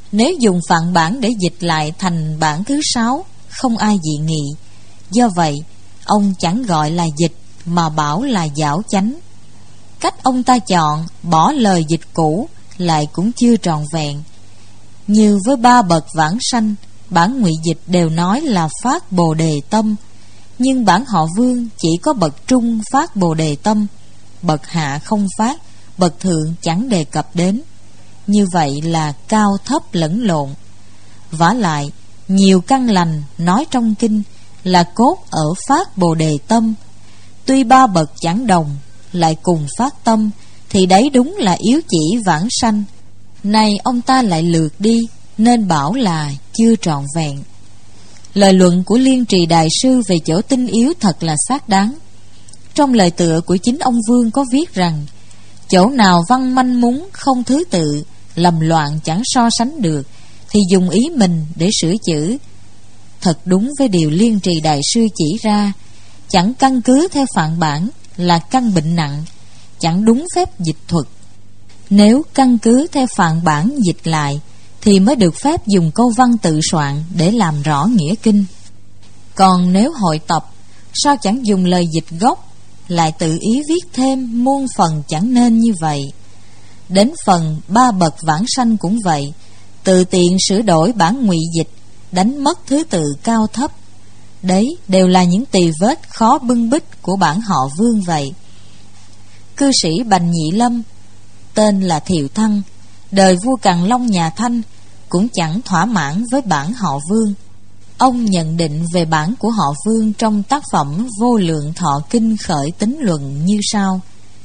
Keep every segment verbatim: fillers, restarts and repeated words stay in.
Nếu dùng phạn bản để dịch lại thành bản thứ sáu, không ai dị nghị. Do vậy, ông chẳng gọi là dịch mà bảo là giảo chánh. Cách ông ta chọn bỏ lời dịch cũ lại cũng chưa tròn vẹn. Như với ba bậc vãng sanh, bản ngụy dịch đều nói là phát bồ đề tâm, nhưng bản họ Vương chỉ có bậc trung phát bồ đề tâm, bậc hạ không phát, bậc thượng chẳng đề cập đến. Như vậy là cao thấp lẫn lộn. Vả lại, nhiều căn lành nói trong kinh là cốt ở phát bồ đề tâm. Tuy ba bậc chẳng đồng, lại cùng phát tâm, thì đấy đúng là yếu chỉ vãng sanh. Nay ông ta lại lược đi, nên bảo là chưa trọn vẹn. Lời luận của Liên Trì Đại Sư về chỗ tinh yếu thật là xác đáng. Trong lời tựa của chính ông Vương có viết rằng: chỗ nào văn manh múng không thứ tự, lầm loạn chẳng so sánh được, thì dùng ý mình để sửa chữa. Thật đúng với điều Liên Trì Đại Sư chỉ ra, chẳng căn cứ theo phạn bản là căn bệnh nặng, chẳng đúng phép dịch thuật. Nếu căn cứ theo phạn bản dịch lại, thì mới được phép dùng câu văn tự soạn để làm rõ nghĩa kinh. Còn nếu hội tập, sao chẳng dùng lời dịch gốc, lại tự ý viết thêm muôn phần chẳng nên như vậy. Đến phần ba bậc vãng sanh cũng vậy, tự tiện sửa đổi bản ngụy dịch, đánh mất thứ tự cao thấp. Đấy đều là những tì vết khó bưng bít của bản họ Vương vậy. Cư sĩ Bành Nhị Lâm, tên là Thiệu Thăng, đời vua Càn Long nhà Thanh, cũng chẳng thỏa mãn với bản họ Vương. Ông nhận định về bản của họ Vương trong tác phẩm Vô Lượng Thọ Kinh khởi tính luận như sau: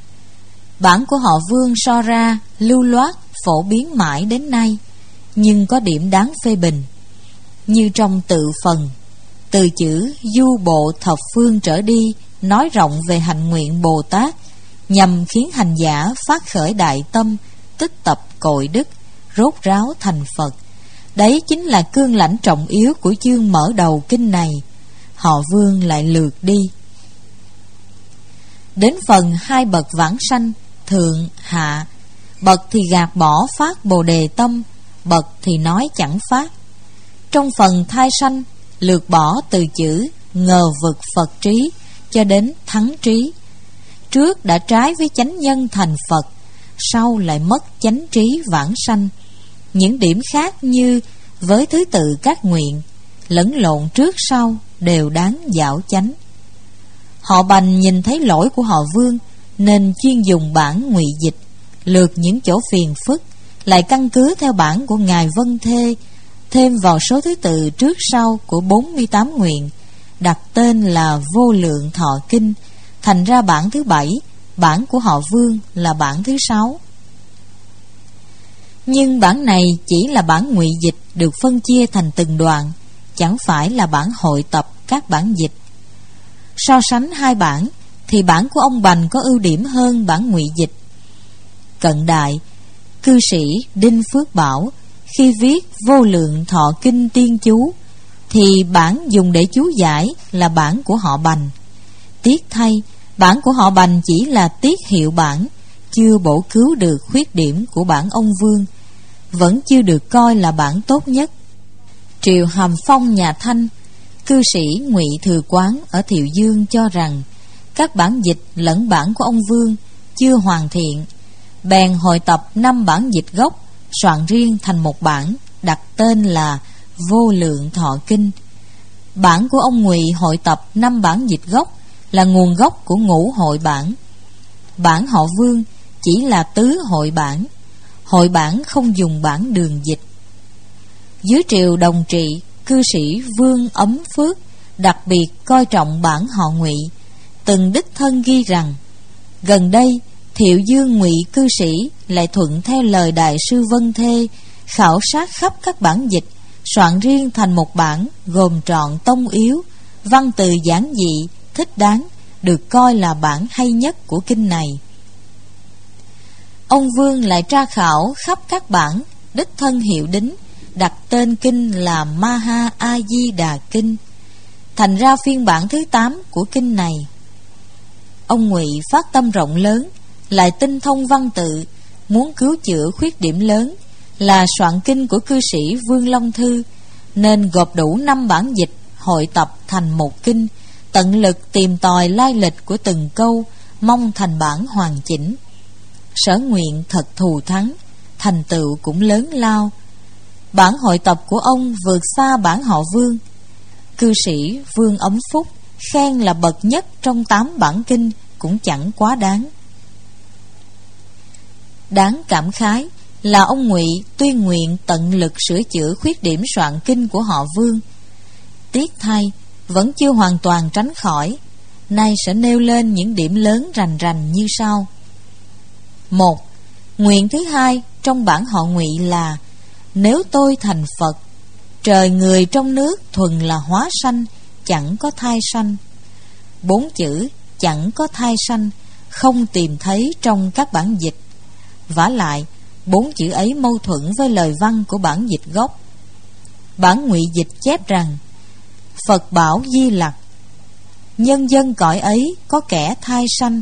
bản của họ Vương so ra lưu loát, phổ biến mãi đến nay, nhưng có điểm đáng phê bình. Như trong tự phần, từ chữ du bộ thập phương trở đi nói rộng về hạnh nguyện Bồ Tát, nhằm khiến hành giả phát khởi đại tâm, tích tập cội đức, rốt ráo thành Phật. Đấy chính là cương lãnh trọng yếu của chương mở đầu kinh này. Họ Vương lại lược đi. Đến phần hai bậc vãng sanh, thượng, hạ, bậc thì gạt bỏ phát bồ đề tâm, bậc thì nói chẳng phát. Trong phần thai sanh, lược bỏ từ chữ ngờ vực Phật trí cho đến thắng trí. Trước đã trái với chánh nhân thành Phật, sau lại mất chánh trí vãng sanh. Những điểm khác như với thứ tự các nguyện, lẫn lộn trước sau đều đáng giảo chánh. Họ Bành nhìn thấy lỗi của họ Vương, nên chuyên dùng bản ngụy dịch, lược những chỗ phiền phức, lại căn cứ theo bản của Ngài Vân Thê, thêm vào số thứ tự trước sau của bốn mươi tám nguyện, đặt tên là Vô Lượng Thọ Kinh, thành ra bản thứ bảy. Bản của họ Vương là bản thứ sáu. Nhưng bản này chỉ là bản ngụy dịch được phân chia thành từng đoạn, chẳng phải là bản hội tập các bản dịch. So sánh hai bản thì bản của ông Bành có ưu điểm hơn bản ngụy dịch. Cận đại, cư sĩ Đinh Phước Bảo khi viết Vô Lượng Thọ Kinh tiên chú, thì bản dùng để chú giải là bản của họ Bành. Tiếc thay, bản của họ Bành chỉ là tiết hiệu bản, chưa bổ cứu được khuyết điểm của bản ông Vương, vẫn chưa được coi là bản tốt nhất. Triều Hàm Phong nhà Thanh, cư sĩ Ngụy Thừa Quán ở Thiệu Dương cho rằng các bản dịch lẫn bản của ông Vương chưa hoàn thiện, bèn hội tập năm bản dịch gốc, soạn riêng thành một bản, đặt tên là Vô Lượng Thọ Kinh. Bản của ông Ngụy hội tập năm bản dịch gốc là nguồn gốc của ngũ hội bản. Bản họ Vương chỉ là tứ hội bản, hội bản không dùng bản đường dịch. Dưới triều Đồng Trị, cư sĩ Vương Ấm Phước đặc biệt coi trọng bản họ Ngụy, từng đích thân ghi rằng gần đây Thiệu Dương Ngụy cư sĩ lại thuận theo lời Đại sư Vân Thê, khảo sát khắp các bản dịch, soạn riêng thành một bản gồm trọn tông yếu, văn từ giản dị, thích đáng, được coi là bản hay nhất của kinh này. Ông Vương lại tra khảo khắp các bản, đích thân hiệu đính, đặt tên kinh là Maha A Di Đà Kinh, thành ra phiên bản thứ tám của kinh này. Ông Ngụy phát tâm rộng lớn, lại tinh thông văn tự, muốn cứu chữa khuyết điểm lớn, là soạn kinh của cư sĩ Vương Long Thư, nên gộp đủ năm bản dịch hội tập thành một kinh, tận lực tìm tòi lai lịch của từng câu, mong thành bản hoàn chỉnh. Sở nguyện thật thù thắng, thành tựu cũng lớn lao. Bản hội tập của ông vượt xa bản họ Vương. Cư sĩ Vương Ấm Phúc khen là bậc nhất trong tám bản kinh cũng chẳng quá đáng. Đáng cảm khái là ông Ngụy tuy nguyện tận lực sửa chữa khuyết điểm soạn kinh của họ Vương, tiếc thay vẫn chưa hoàn toàn tránh khỏi. Nay sẽ nêu lên những điểm lớn rành rành như sau. Một, nguyện thứ hai trong bản họ Ngụy là: nếu tôi thành Phật, trời người trong nước thuần là hóa sanh, chẳng có thai sanh. Bốn chữ chẳng có thai sanh không tìm thấy trong các bản dịch. Vả lại, bốn chữ ấy mâu thuẫn với lời văn của bản dịch gốc. Bản Ngụy dịch chép rằng: Phật bảo Di Lặc, nhân dân cõi ấy có kẻ thai sanh.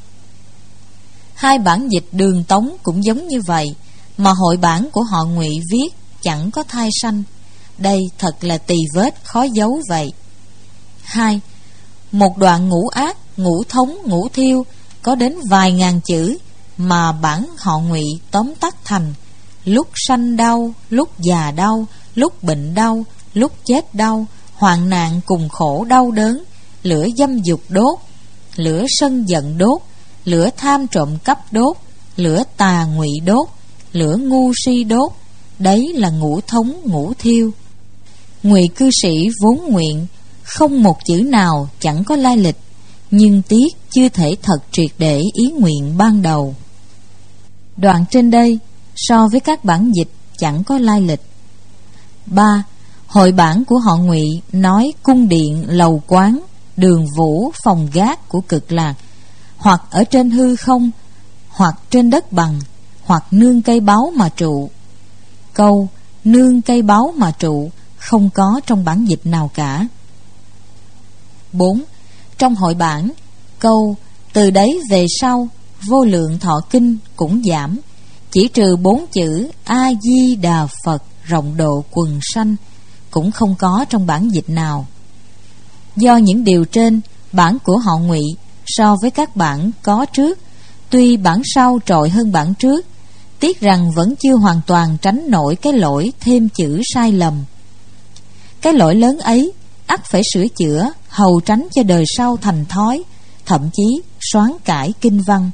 Hai bản dịch Đường Tống cũng giống như vậy, mà hội bản của họ Ngụy viết chẳng có thai sanh. Đây thật là tì vết khó giấu vậy. Hai, một đoạn ngũ ác, ngũ thống, ngũ thiêu có đến vài ngàn chữ, mà bản họ Ngụy tóm tắt thành: lúc sanh đau, lúc già đau, lúc bệnh đau, lúc chết đau, hoạn nạn cùng khổ đau đớn, lửa dâm dục đốt, lửa sân giận đốt, lửa tham trộm cắp đốt, lửa tà ngụy đốt, lửa ngu si đốt. Đấy là ngũ thống ngũ thiêu. Ngụy cư sĩ vốn nguyện không một chữ nào chẳng có lai lịch, nhưng tiếc chưa thể thật triệt để ý nguyện ban đầu. Đoạn trên đây so với các bản dịch chẳng có lai lịch. Ba, hội bản của họ Ngụy nói cung điện, lầu quán, đường vũ, phòng gác của cực lạc, hoặc ở trên hư không, hoặc trên đất bằng, hoặc nương cây báu mà trụ. Câu nương cây báu mà trụ không có trong bản dịch nào cả. Bốn, trong hội bản, câu từ đấy về sau vô lượng thọ kinh cũng giảm, chỉ trừ bốn chữ A Di Đà Phật rộng độ quần sanh cũng không có trong bản dịch nào. Do những điều trên, bản của họ Ngụy so với các bản có trước, tuy bản sau trội hơn bản trước, tiếc rằng vẫn chưa hoàn toàn tránh nổi cái lỗi thêm chữ sai lầm. Cái lỗi lớn ấy ắt phải sửa chữa, hầu tránh cho đời sau thành thói, thậm chí soán cải kinh văn.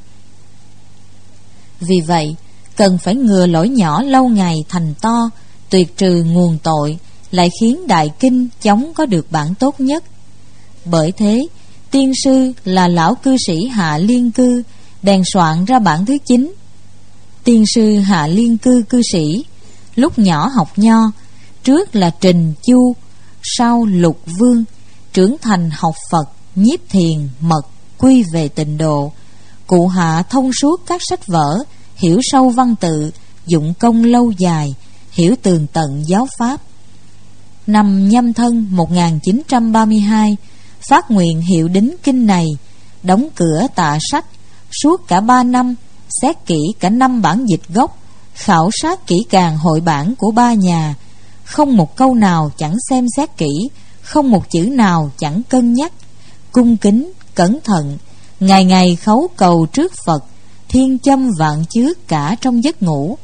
Vì vậy, cần phải ngừa lỗi nhỏ lâu ngày thành to, tuyệt trừ nguồn tội, lại khiến đại kinh chóng có được bản tốt nhất. Bởi thế, tiên sư là lão cư sĩ Hạ Liên Cư đèn soạn ra bản thứ chín. Tiên sư Hạ Liên Cư cư sĩ lúc nhỏ học nho, trước là Trình Chu, sau Lục Vương, trưởng thành học Phật, nhiếp thiền, mật, quy về tịnh độ. Cụ Hạ thông suốt các sách vở, hiểu sâu văn tự, dụng công lâu dài, hiểu tường tận giáo pháp. Năm Nhâm Thân một nghìn chín trăm ba mươi hai, phát nguyện hiệu đính kinh này, đóng cửa tạ sách, suốt cả ba năm, xét kỹ cả năm bản dịch gốc, khảo sát kỹ càng hội bản của ba nhà, không một câu nào chẳng xem xét kỹ, không một chữ nào chẳng cân nhắc, cung kính, cẩn thận, ngày ngày khấu cầu trước Phật, thiên châm vạn chước cả trong giấc ngủ.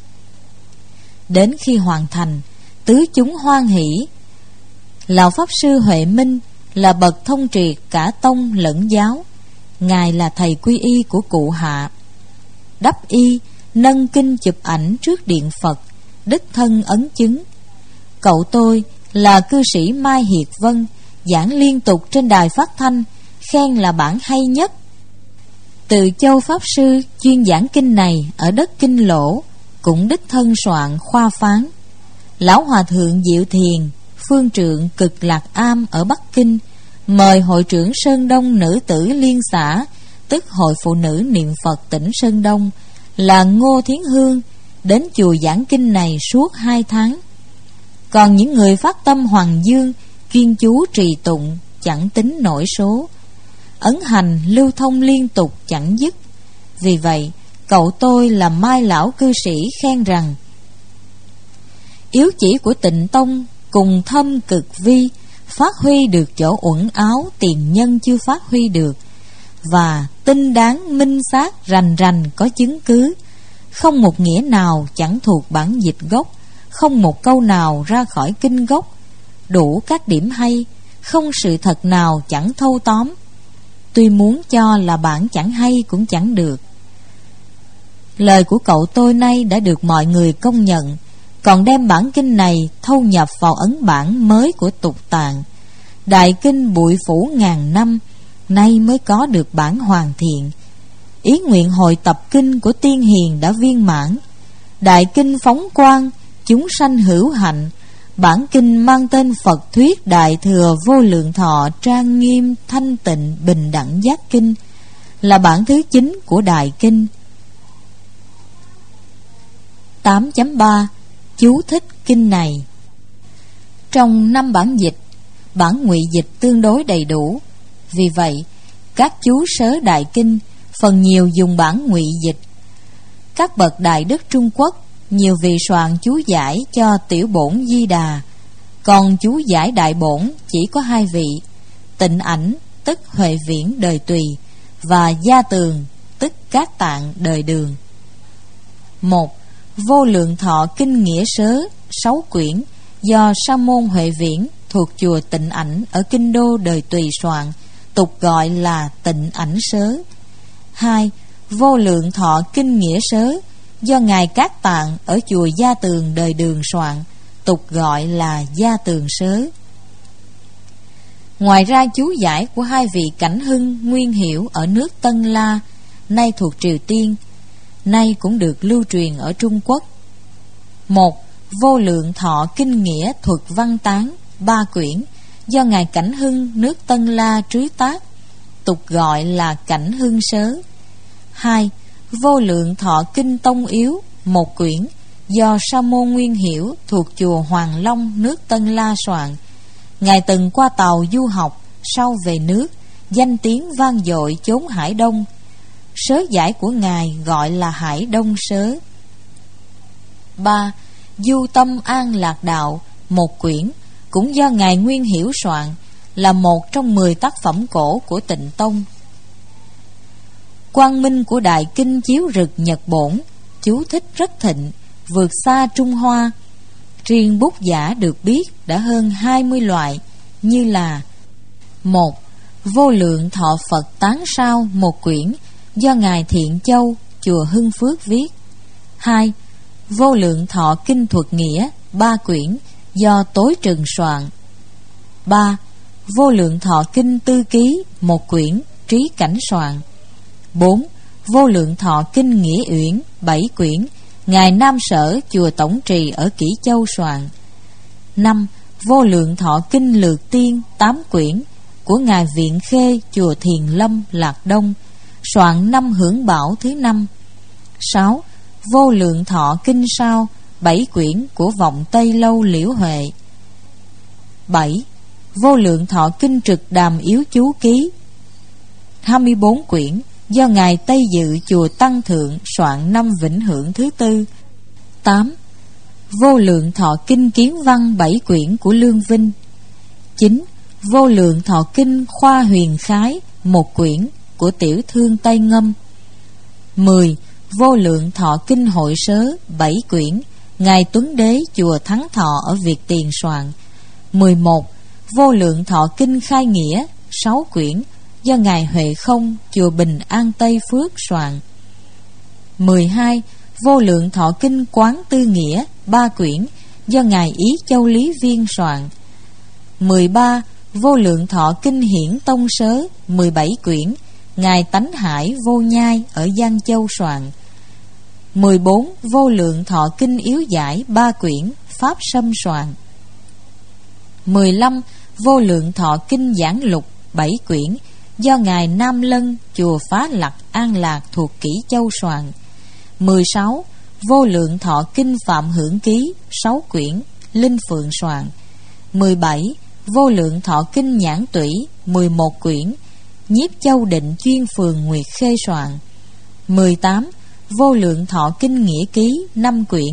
Đến khi hoàn thành, tứ chúng hoan hỷ. Lão Pháp Sư Huệ Minh là bậc thông triệt cả tông lẫn giáo, ngài là thầy quy y của cụ Hạ. Đắp y, nâng kinh chụp ảnh trước điện Phật, đích thân ấn chứng. Cậu tôi là cư sĩ Mai Hiệt Vân, giảng liên tục trên đài phát thanh, khen là bản hay nhất. Từ Châu Pháp Sư chuyên giảng kinh này ở đất Kinh Lỗ, cũng đích thân soạn khoa phán. Lão Hòa Thượng Diệu Thiền, phương trượng Cực Lạc Am ở Bắc Kinh, mời hội trưởng Sơn Đông Nữ Tử Liên Xã, tức Hội Phụ Nữ Niệm Phật tỉnh Sơn Đông, là Ngô Thiến Hương, đến chùa giảng kinh này suốt hai tháng. Còn những người phát tâm Hoàng Dương, chuyên chú trì tụng, chẳng tính nổi số. Ấn hành lưu thông liên tục chẳng dứt. Vì vậy, cậu tôi là Mai lão cư sĩ khen rằng: Yếu chỉ của Tịnh Tông cùng thâm cực vi, phát huy được chỗ uẩn áo tiền nhân chưa phát huy được, và tinh đáng minh xác rành rành có chứng cứ. Không một nghĩa nào chẳng thuộc bản dịch gốc, không một câu nào ra khỏi kinh gốc. Đủ các điểm hay, không sự thật nào chẳng thâu tóm. Tuy muốn cho là bản chẳng hay cũng chẳng được. Lời của cậu tôi nay đã được mọi người công nhận, còn đem bản kinh này thâu nhập vào ấn bản mới của Tục Tạng. Đại kinh bụi phủ ngàn năm, nay mới có được bản hoàn thiện. Ý nguyện hội tập kinh của tiên hiền đã viên mãn. Đại kinh phóng quang, chúng sanh hữu hạnh. Bản kinh mang tên Phật thuyết Đại Thừa Vô Lượng Thọ trang nghiêm thanh tịnh bình đẳng giác kinh, là bản thứ chín của Đại kinh. tám chấm ba Chú thích kinh này. Trong năm bản dịch, bản ngụy dịch tương đối đầy đủ. Vì vậy, các chú sớ Đại kinh phần nhiều dùng bản ngụy dịch. Các bậc đại đức Trung Quốc nhiều vị soạn chú giải cho tiểu bổn Di Đà, còn chú giải đại bổn chỉ có hai vị: Tịnh Ảnh tức Huệ Viễn đời Tùy, và Gia Tường tức Cát Tạng đời Đường. Một. Vô Lượng Thọ kinh nghĩa sớ sáu quyển do Sa môn Huệ Viễn thuộc chùa Tịnh Ảnh ở kinh đô đời Tùy soạn, tục gọi là Tịnh Ảnh sớ. Hai. Vô Lượng Thọ kinh nghĩa sớ do ngài Cát Tạng ở chùa Gia Tường đời Đường soạn, tục gọi là Gia Tường sớ. Ngoài ra, chú giải của hai vị Cảnh Hưng, Nguyên Hiểu ở nước Tân La, nay thuộc Triều Tiên, nay cũng được lưu truyền ở Trung Quốc. Một. Vô Lượng Thọ kinh nghĩa thuật văn tán ba quyển do ngài Cảnh Hưng nước Tân La trứ tác, tục gọi là Cảnh Hưng sớ. Hai. Vô Lượng Thọ kinh tông yếu một quyển do Sa môn Nguyên Hiểu thuộc chùa Hoàng Long nước Tân La soạn. Ngài từng qua tàu du học, sau về nước, danh tiếng vang dội chốn Hải Đông. Sớ giải của ngài gọi là Hải Đông sớ. Ba. Du Tâm An Lạc Đạo một quyển cũng do ngài Nguyên Hiểu soạn, là một trong mười tác phẩm cổ của Tịnh Tông. Quang minh của Đại kinh chiếu rực nhật bổn, chú thích rất thịnh, vượt xa Trung Hoa. Riêng bút giả được biết đã hơn hai mươi loại, như là: một. Vô Lượng Thọ Phật tán sao một quyển do ngài Thiện Châu chùa Hưng Phước viết. Hai. Vô Lượng Thọ kinh thuật nghĩa ba quyển do Tối Trừng soạn. Ba. Vô Lượng Thọ kinh tư ký một quyển, Trí Cảnh soạn. Bốn. Vô Lượng Thọ kinh nghĩa uyển bảy quyển, ngài Nam Sở chùa Tổng Trì ở Kỷ Châu soạn. Năm. Vô Lượng Thọ kinh Lược Tiên tám quyển của ngài Viện Khê chùa Thiền Lâm Lạc Đông, soạn năm Hưởng Bảo thứ năm. Sáu. Vô Lượng Thọ kinh sao bảy quyển của Vọng Tây Lâu Liễu Huệ. Bảy. Vô Lượng Thọ kinh Trực Đàm Yếu chú ký hai mươi bốn quyển do ngài Tây Dự chùa Tăng Thượng soạn năm Vĩnh Hưởng thứ tư. Tám. Vô Lượng Thọ kinh Kiến Văn bảy quyển của Lương Vinh. Chín. Vô Lượng Thọ kinh Khoa Huyền Khái một quyển của Tiểu Thương Tây Ngâm. Mười. Vô Lượng Thọ kinh Hội Sớ bảy quyển, ngài Tuấn Đế chùa Thắng Thọ ở Việt Tiền soạn. Mười một. Vô Lượng Thọ kinh Khai Nghĩa sáu quyển do ngài Huệ Không chùa Bình An Tây Phước soạn. Mười hai. Vô Lượng Thọ kinh Quán Tư Nghĩa ba quyển do ngài Ý Châu Lý Viên soạn. Mười ba. Vô Lượng Thọ kinh Hiển Tông Sớ mười bảy quyển, ngài Tánh Hải Vô Nhai ở Giang Châu soạn. Mười bốn. Vô Lượng Thọ kinh Yếu Giải ba quyển, Pháp Sâm soạn. Mười lăm. Vô Lượng Thọ kinh Giảng Lục bảy quyển do ngài Nam Lân chùa Phá Lặc An Lạc thuộc Kỷ Châu soạn. Mười sáu. Vô Lượng Thọ kinh Phạm Hưởng Ký sáu quyển, Linh Phượng soạn. Mười bảy. Vô Lượng Thọ kinh Nhãn Tủy mười một quyển, Nhiếp Châu Định chuyên phường Nguyệt Khê soạn. Mười tám. Vô Lượng Thọ kinh Nghĩa Ký năm quyển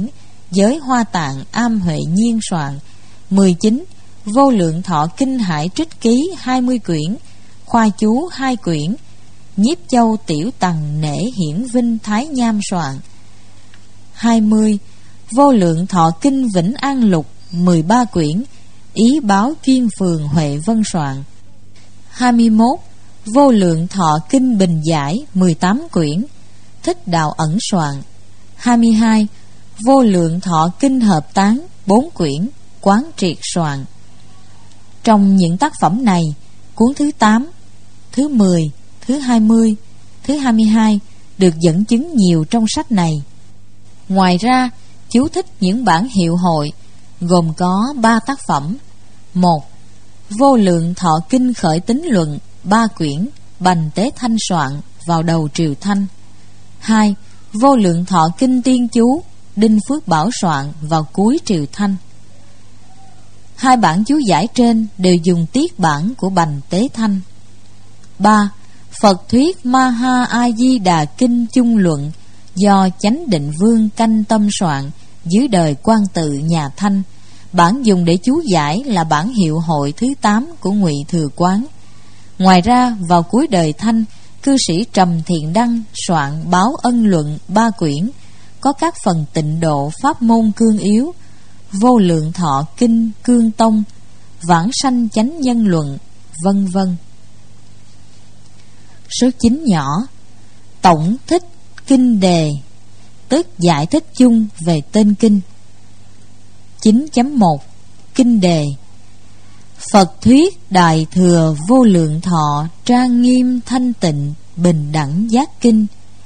Giới Hoa Tạng Am Huệ Nhiên soạn. Mười chín. Vô Lượng Thọ Kinh Hải Trích Ký hai mươi quyển, Khoa Chú hai quyển. Nhiếp Châu Tiểu Tằng Nể Hiển Vinh Thái Nham soạn. Hai mươi. Vô Lượng Thọ Kinh Vĩnh An Lục mười ba quyển, Ý Báo Kiên Phường Huệ Vân soạn. Hai mươi mốt. Vô Lượng Thọ Kinh Bình Giải mười tám quyển, Thích Đạo Ẩn soạn. Hai mươi hai. Vô Lượng Thọ Kinh Hợp Tán bốn quyển, Quán Triệt soạn. Trong những tác phẩm này, cuốn thứ tám, thứ mười, thứ hai mươi, thứ hai mươi hai được dẫn chứng nhiều trong sách này. Ngoài ra, chú thích những bản hiệu hội gồm có ba tác phẩm. Một. Vô Lượng Thọ Kinh Khởi Tính Luận ba quyển, Bành Tế Thanh soạn vào đầu triều Thanh. Hai. Vô Lượng Thọ Kinh Tiên Chú, Đinh Phước Bảo soạn vào cuối triều Thanh. Hai bản chú giải trên đều dùng tiết bản của Bành Tế Thanh. Ba. Phật Thuyết Ma Ha A Di Đà Kinh Chung Luận do Chánh Định Vương Canh Tâm soạn dưới đời Quan Tự nhà Thanh. Bản dùng để chú giải là bản hiệu hội thứ tám của Ngụy Thừa Quán. Ngoài ra, vào cuối đời Thanh, cư sĩ Trầm Thiện Đăng soạn Báo Ân Luận ba quyển, có các phần tịnh độ pháp môn cương yếu, Vô Lượng Thọ Kinh Cương Tông, Vãng Sanh Chánh Nhân Luận, vân vân. Số chín nhỏ. Tổng thích kinh đề, tức giải thích chung về tên kinh. chín chấm một. Kinh đề. Phật Thuyết Đại Thừa Vô Lượng Thọ Trang Nghiêm Thanh Tịnh Bình Đẳng Giác Kinh.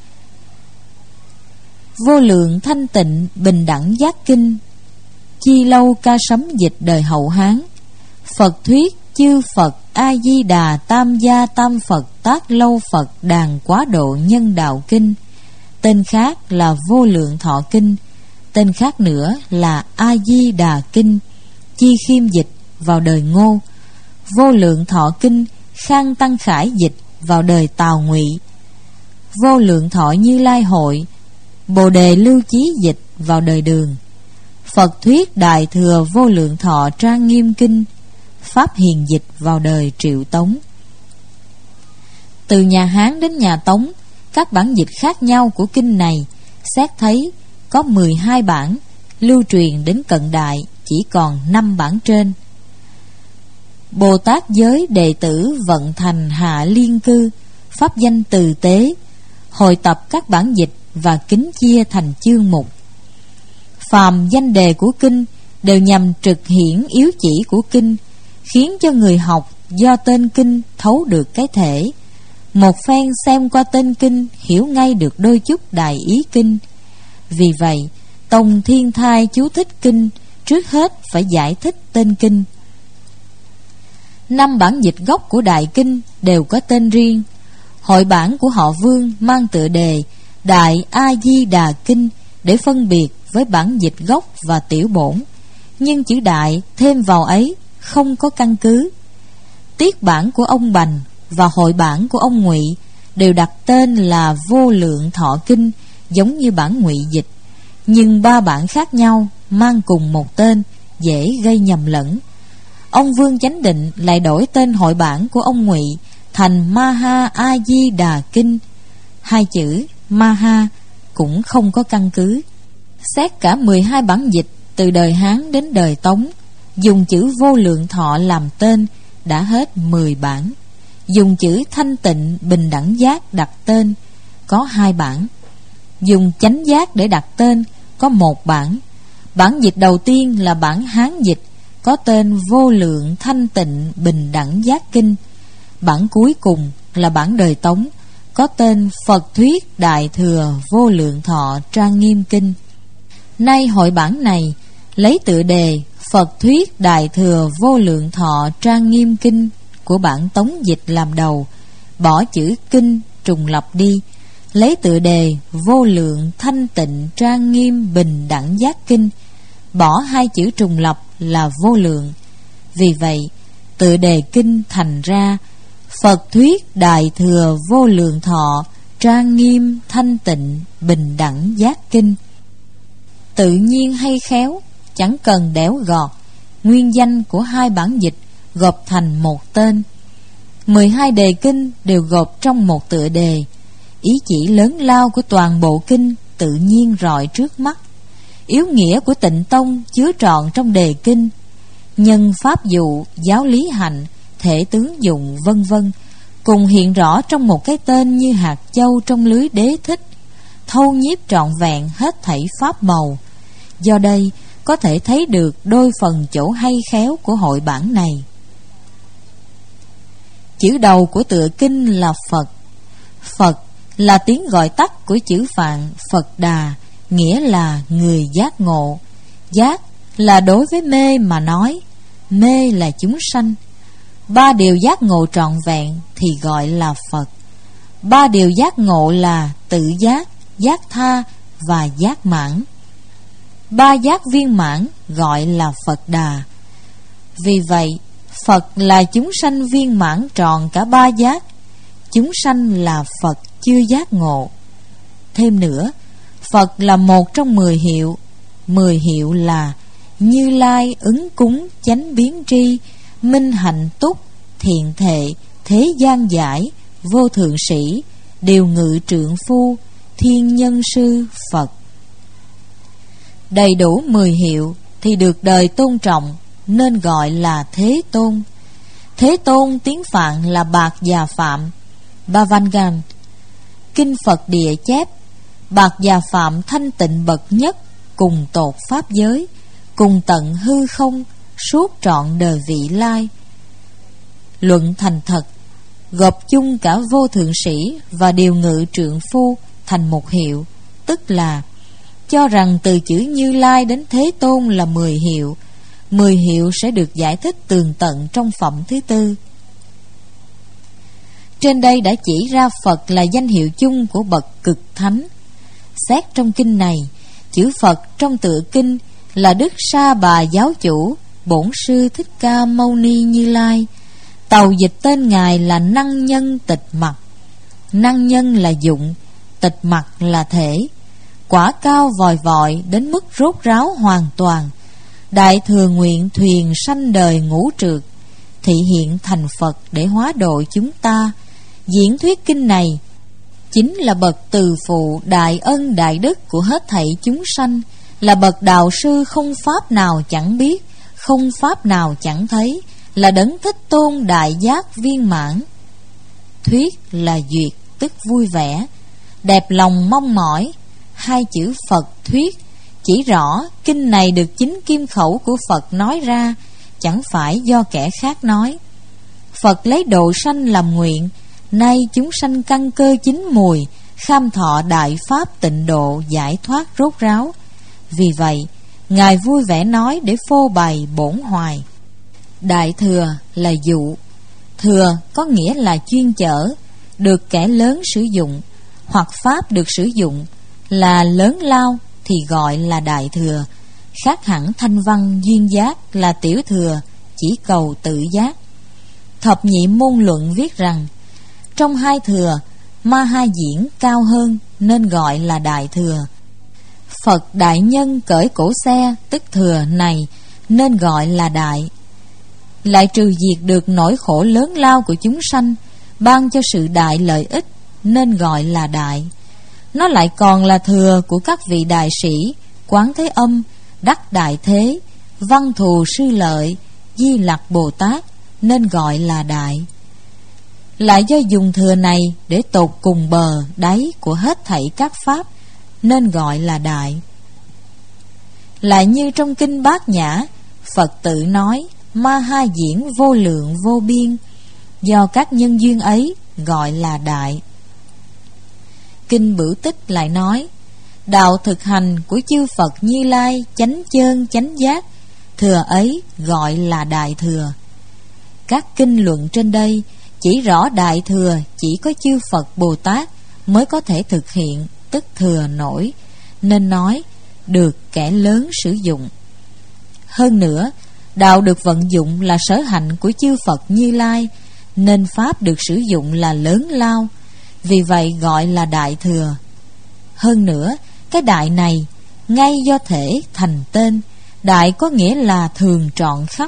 Vô Lượng Thanh Tịnh Bình Đẳng Giác Kinh, Chi Lâu Ca Sấm dịch đời Hậu Hán. Phật Thuyết Chư Phật A Di Đà Tam Gia Tam Phật Tác Lâu Phật Đàn Quá Độ Nhân Đạo Kinh. Tên khác là Vô Lượng Thọ Kinh, tên khác nữa là A Di Đà Kinh, Chi Khiêm dịch vào đời Ngô. Vô Lượng Thọ Kinh Khang Tăng Khải dịch vào đời Tào Ngụy. Vô Lượng Thọ Như Lai Hội, Bồ Đề Lưu Chí dịch vào đời Đường. Phật Thuyết Đại Thừa Vô Lượng Thọ Trang Nghiêm Kinh, Pháp Hiền dịch vào đời Triệu Tống. Từ nhà Hán đến nhà Tống, các bản dịch khác nhau của kinh này xét thấy có mười hai bản, lưu truyền đến cận đại chỉ còn năm bản trên. Bồ Tát Giới đệ tử Vận Thành Hạ Liên Cư, pháp danh Từ Tế, hội tập các bản dịch và kính chia thành chương mục. Phàm danh đề của kinh đều nhằm trực hiển yếu chỉ của kinh, khiến cho người học do tên kinh thấu được cái thể. Một phen xem qua tên kinh hiểu ngay được đôi chút đại ý kinh. Vì vậy, Tông Thiên Thai chú thích kinh trước hết phải giải thích tên kinh. Năm bản dịch gốc của đại kinh đều có tên riêng. Hội bản của họ Vương mang tựa đề Đại A Di Đà Kinh để phân biệt với bản dịch gốc và tiểu bổn, nhưng chữ đại thêm vào ấy không có căn cứ. Tiết bản của ông Bành và hội bản của ông Ngụy đều đặt tên là Vô Lượng Thọ Kinh, giống như bản Ngụy dịch, nhưng ba bản khác nhau mang cùng một tên, dễ gây nhầm lẫn. Ông Vương Chánh Định lại đổi tên hội bản của ông Ngụy thành Maha A Di Đà Kinh. Hai chữ Maha cũng không có căn cứ. Xét cả mười hai bản dịch từ đời Hán đến đời Tống, dùng chữ Vô Lượng Thọ làm tên đã hết mười bản. Dùng chữ Thanh Tịnh Bình Đẳng Giác đặt tên có hai bản. Dùng Chánh Giác để đặt tên có một bản. Bản dịch đầu tiên là bản Hán dịch, có tên Vô Lượng Thanh Tịnh Bình Đẳng Giác Kinh. Bản cuối cùng là bản đời Tống, có tên Phật Thuyết Đại Thừa Vô Lượng Thọ Trang Nghiêm Kinh. Nay hội bản này lấy tựa đề Phật Thuyết Đại Thừa Vô Lượng Thọ Trang Nghiêm Kinh của bản Tống dịch làm đầu, bỏ chữ kinh trùng lập đi, lấy tựa đề Vô Lượng Thanh Tịnh Trang Nghiêm Bình Đẳng Giác Kinh, bỏ hai chữ trùng lập là vô lượng. Vì vậy, tựa đề kinh thành ra Phật Thuyết Đại Thừa Vô Lượng Thọ Trang Nghiêm Thanh Tịnh Bình Đẳng Giác Kinh. tự nhiên hay khéo, chẳng cần đẽo gọt, nguyên danh của hai bản dịch gộp thành một tên. Mười hai đề kinh đều gộp trong một tựa đề. Ý chỉ lớn lao của toàn bộ kinh tự nhiên rọi trước mắt. Yếu nghĩa của Tịnh Tông chứa trọn trong đề kinh. Nhân pháp dụ, giáo lý hạnh, thể tướng dụng, vân vân cùng hiện rõ trong một cái tên như hạt châu trong lưới đế thích, thâu nhiếp trọn vẹn hết thảy pháp màu. Do đây có thể thấy được đôi phần chỗ hay khéo của hội bản này. Chữ đầu của tựa kinh là Phật. Phật là tiếng gọi tắt của chữ Phạn Phật Đà, nghĩa là người giác ngộ. Giác là đối với mê mà nói, mê là chúng sanh. Ba điều giác ngộ trọn vẹn thì gọi là Phật. Ba điều giác ngộ là tự giác, giác tha và giác mãn. Ba giác viên mãn gọi là Phật Đà. Vì vậy, Phật là chúng sanh viên mãn tròn cả ba giác. Chúng sanh là Phật chưa giác ngộ. Thêm nữa, Phật là một trong mười hiệu. Mười hiệu là Như Lai, ứng cúng, chánh biến tri, minh hạnh túc, thiện thệ, thế gian giải, vô thượng sĩ, điều ngự trượng phu, thiên nhân sư Phật. Đầy đủ mười hiệu thì được đời tôn trọng, nên gọi là Thế Tôn. Thế Tôn tiếng Phạn là Bạc Già Phạm, Bhavangan. Kinh Phật Địa chép: Bạc Già Phạm thanh tịnh bậc nhất, cùng tột pháp giới, cùng tận hư không, suốt trọn đời vị lai. Luận thành thật, gộp chung cả vô thượng sĩ và điều ngự trượng phu thành một hiệu, tức là cho rằng từ chữ Như Lai đến Thế Tôn là mười hiệu. Mười hiệu sẽ được giải thích tường tận trong phẩm thứ tư. Trên đây đã chỉ ra Phật là danh hiệu chung của bậc cực thánh. Xét trong kinh này, chữ Phật trong tựa kinh là Đức Sa Bà Giáo Chủ Bổn Sư Thích Ca Mâu Ni Như Lai. Tàu dịch tên Ngài là Năng Nhân Tịch Mặc. Năng nhân là dụng, tịch mặc là thể. Quả cao vòi vọi đến mức rốt ráo hoàn toàn. Đại thừa nguyện thuyền sanh đời ngũ trượt, thị hiện thành Phật để hóa độ chúng ta. Diễn thuyết kinh này chính là bậc từ phụ đại ân đại đức của hết thảy chúng sanh, là bậc đạo sư không pháp nào chẳng biết, không pháp nào chẳng thấy, là Đấng Thích Tôn đại giác viên mãn. Thuyết là duyệt, tức vui vẻ, đẹp lòng mong mỏi. Hai chữ Phật thuyết chỉ rõ kinh này được chính kim khẩu của Phật nói ra, chẳng phải do kẻ khác nói. Phật lấy độ sanh làm nguyện, nay chúng sanh căn cơ chín mùi, kham thọ đại pháp tịnh độ giải thoát rốt ráo. Vì vậy, Ngài vui vẻ nói để phô bày bổn hoài. Đại thừa là dụ. Thừa có nghĩa là chuyên chở, được kẻ lớn sử dụng, hoặc pháp được sử dụng là lớn lao thì gọi là đại thừa. Khác hẳn thanh văn duyên giác là tiểu thừa, chỉ cầu tự giác. Thập nhị môn luận viết rằng trong hai thừa, ma ha diễn cao hơn nên gọi là đại thừa. Phật đại nhân cởi cổ xe tức thừa này nên gọi là đại. Lại trừ diệt được nỗi khổ lớn lao của chúng sanh, ban cho sự đại lợi ích nên gọi là đại. Nó lại còn là thừa của các vị đại sĩ Quán Thế Âm, Đắc Đại Thế, Văn Thù Sư Lợi, Di Lặc Bồ Tát nên gọi là đại. Lại do dùng thừa này để tột cùng bờ đáy của hết thảy các pháp nên gọi là đại. Lại như trong kinh Bát Nhã, Phật tự nói ma ha diễn vô lượng vô biên, do các nhân duyên ấy gọi là đại. Kinh Bửu Tích lại nói đạo thực hành của chư Phật Như Lai chánh chơn chánh giác, thừa ấy gọi là đại thừa. Các kinh luận trên đây chỉ rõ đại thừa chỉ có chư Phật Bồ Tát mới có thể thực hiện, tức thừa nổi, nên nói được kẻ lớn sử dụng. Hơn nữa, đạo được vận dụng là sở hạnh của chư Phật Như Lai, nên pháp được sử dụng là lớn lao, vì vậy gọi là đại thừa. Hơn nữa, cái đại này ngay do thể thành tên. Đại có nghĩa là thường trọn khắp.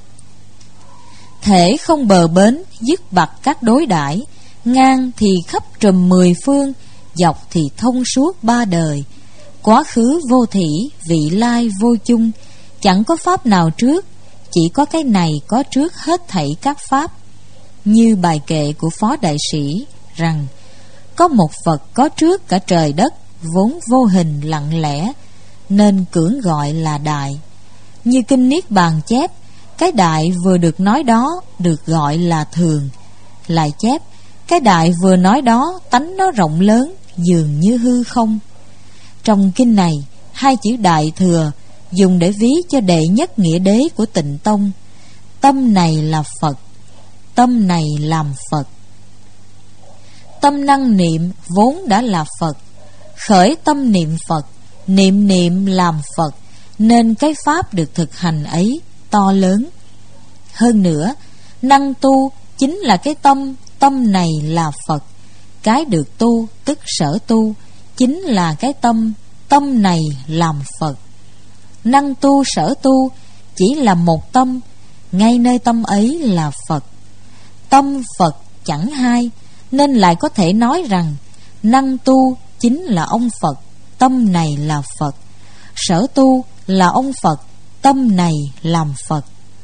Thể không bờ bến, dứt bặt các đối đãi. Ngang thì khắp trùm mười phương, dọc thì thông suốt ba đời. Quá khứ vô thỉ, vị lai vô chung. Chẳng có pháp nào trước, chỉ có cái này có trước hết thảy các pháp. Như bài kệ của Phó Đại Sĩ rằng: có một Phật có trước cả trời đất, vốn vô hình lặng lẽ, nên cưỡng gọi là đại. Như Kinh Niết Bàn chép, cái đại vừa được nói đó được gọi là thường. Lại chép, cái đại vừa nói đó tánh nó rộng lớn, dường như hư không. Trong kinh này, hai chữ đại thừa dùng để ví cho đệ nhất nghĩa đế của Tịnh Tông. Tâm này là Phật, tâm này làm Phật. Tâm năng niệm vốn đã là Phật, khởi tâm niệm Phật, niệm niệm làm Phật, nên cái pháp được thực hành ấy to lớn. Hơn nữa, năng tu chính là cái tâm, tâm này là Phật. Cái được tu tức sở tu, chính là cái tâm, tâm này làm Phật. Năng tu sở tu chỉ là một tâm, ngay nơi tâm ấy là Phật. Tâm Phật chẳng hai, nên lại có thể nói rằng năng tu chính là ông Phật, tâm này là Phật. Sở tu là ông Phật, tâm này làm Phật.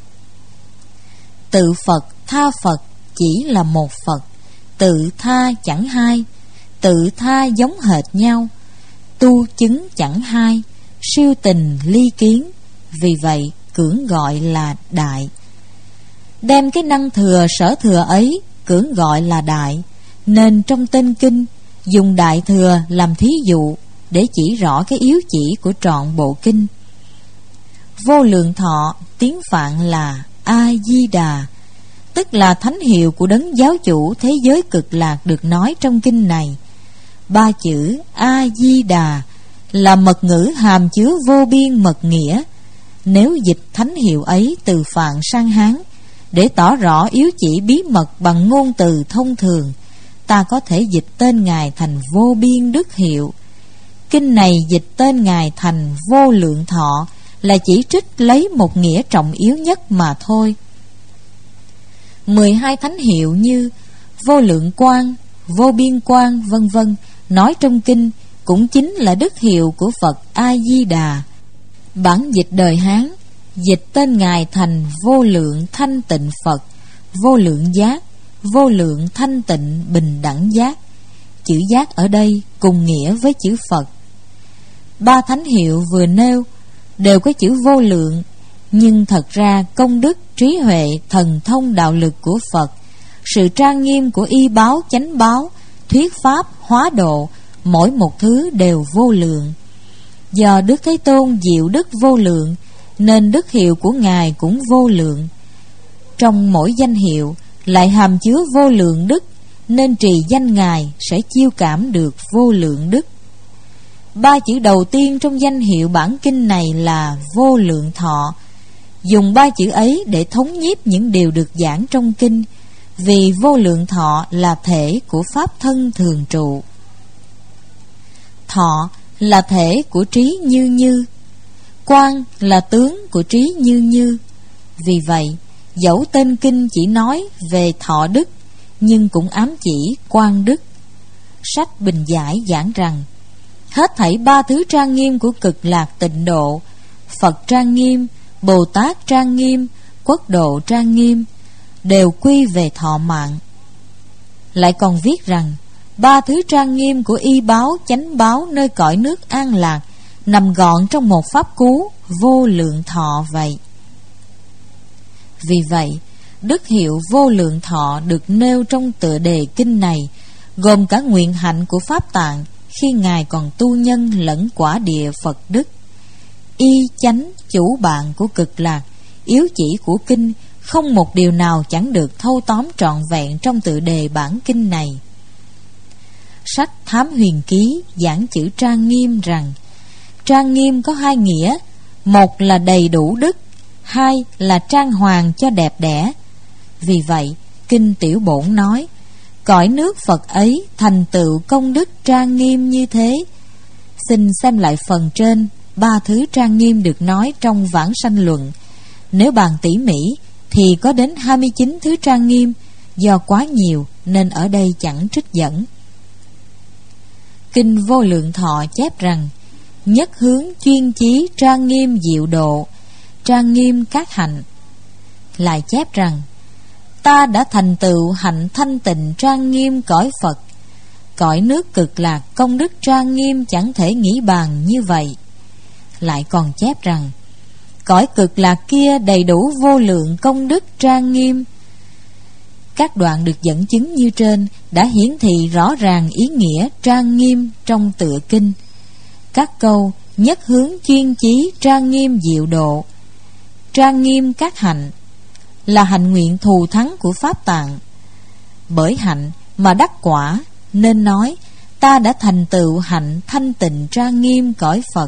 Tự Phật tha Phật chỉ là một Phật, tự tha chẳng hai. Tự tha giống hệt nhau, tu chứng chẳng hai, siêu tình ly kiến. Vì vậy cưỡng gọi là đại. Đem cái năng thừa sở thừa ấy cưỡng gọi là đại, nên trong tên kinh dùng đại thừa làm thí dụ để chỉ rõ cái yếu chỉ của trọn bộ kinh. Vô lượng thọ tiếng Phạn là A-di-đà, tức là thánh hiệu của đấng giáo chủ thế giới cực lạc được nói trong kinh này. Ba chữ A-di-đà là mật ngữ hàm chứa vô biên mật nghĩa. Nếu dịch thánh hiệu ấy từ Phạn sang Hán để tỏ rõ yếu chỉ bí mật bằng ngôn từ thông thường, ta có thể dịch tên Ngài thành vô biên đức hiệu. Kinh này dịch tên Ngài thành vô lượng thọ là chỉ trích lấy một nghĩa trọng yếu nhất mà thôi. Mười hai thánh hiệu như vô lượng quang, vô biên quang vân vân nói trong kinh cũng chính là đức hiệu của Phật A-di-đà. Bản dịch đời Hán dịch tên Ngài thành vô lượng thanh tịnh Phật, vô lượng giác, vô lượng thanh tịnh bình đẳng giác. Chữ giác ở đây cùng nghĩa với chữ Phật. Ba thánh hiệu vừa nêu đều có chữ vô lượng, nhưng thật ra công đức, trí huệ, thần thông, đạo lực của Phật, sự trang nghiêm của y báo, chánh báo, thuyết pháp, hóa độ, mỗi một thứ đều vô lượng. Do Đức Thế Tôn diệu đức vô lượng, nên đức hiệu của Ngài cũng vô lượng. Trong mỗi danh hiệu lại hàm chứa vô lượng đức, nên trì danh Ngài sẽ chiêu cảm được vô lượng đức. Ba chữ đầu tiên trong danh hiệu bản kinh này là vô lượng thọ. Dùng ba chữ ấy để thống nhiếp những điều được giảng trong kinh, vì vô lượng thọ là thể của pháp thân thường trụ. Thọ là thể của trí như như, quang là tướng của trí như như. Vì vậy, dẫu tên kinh chỉ nói về thọ đức, nhưng cũng ám chỉ quang đức. Sách Bình Giải giảng rằng, hết thảy ba thứ trang nghiêm của cực lạc tịnh độ, Phật trang nghiêm, Bồ Tát trang nghiêm, Quốc độ trang nghiêm, đều quy về thọ mạng. Lại còn viết rằng, ba thứ trang nghiêm của y báo, chánh báo nơi cõi nước an lạc nằm gọn trong một pháp cú vô lượng thọ vậy. Vì vậy, đức hiệu vô lượng thọ được nêu trong tựa đề kinh này, gồm cả nguyện hạnh của Pháp Tạng khi Ngài còn tu nhân lẫn quả địa Phật đức. Y chánh chủ bạn của cực lạc, yếu chỉ của kinh, không một điều nào chẳng được thâu tóm trọn vẹn trong tựa đề bản kinh này. Sách Thám Huyền Ký giảng chữ trang nghiêm rằng, trang nghiêm có hai nghĩa, một là đầy đủ đức, hai là trang hoàng cho đẹp đẽ. Vì vậy, kinh Tiểu Bổn nói, cõi nước Phật ấy thành tựu công đức trang nghiêm như thế. xin xem lại phần trên ba thứ trang nghiêm được nói trong Vãng Sanh Luận. Nếu bàn tỉ mỉ thì có đến hai mươi chín thứ trang nghiêm, do quá nhiều nên ở đây chẳng trích dẫn. Kinh Vô Lượng Thọ chép rằng: nhất hướng chuyên chí trang nghiêm diệu độ, trang nghiêm các hạnh. Lại chép rằng: ta đã thành tựu hạnh thanh tịnh trang nghiêm cõi Phật. Cõi nước Cực Lạc công đức trang nghiêm chẳng thể nghĩ bàn như vậy. Lại còn chép rằng: cõi Cực Lạc kia đầy đủ vô lượng công đức trang nghiêm. Các đoạn được dẫn chứng như trên đã hiển thị rõ ràng ý nghĩa trang nghiêm trong tựa kinh. Các câu nhất hướng chuyên chí trang nghiêm diệu độ, trang nghiêm các hạnh là hạnh nguyện thù thắng của Pháp Tạng. Bởi hạnh mà đắc quả, nên nói ta đã thành tựu hạnh thanh tịnh trang nghiêm cõi Phật.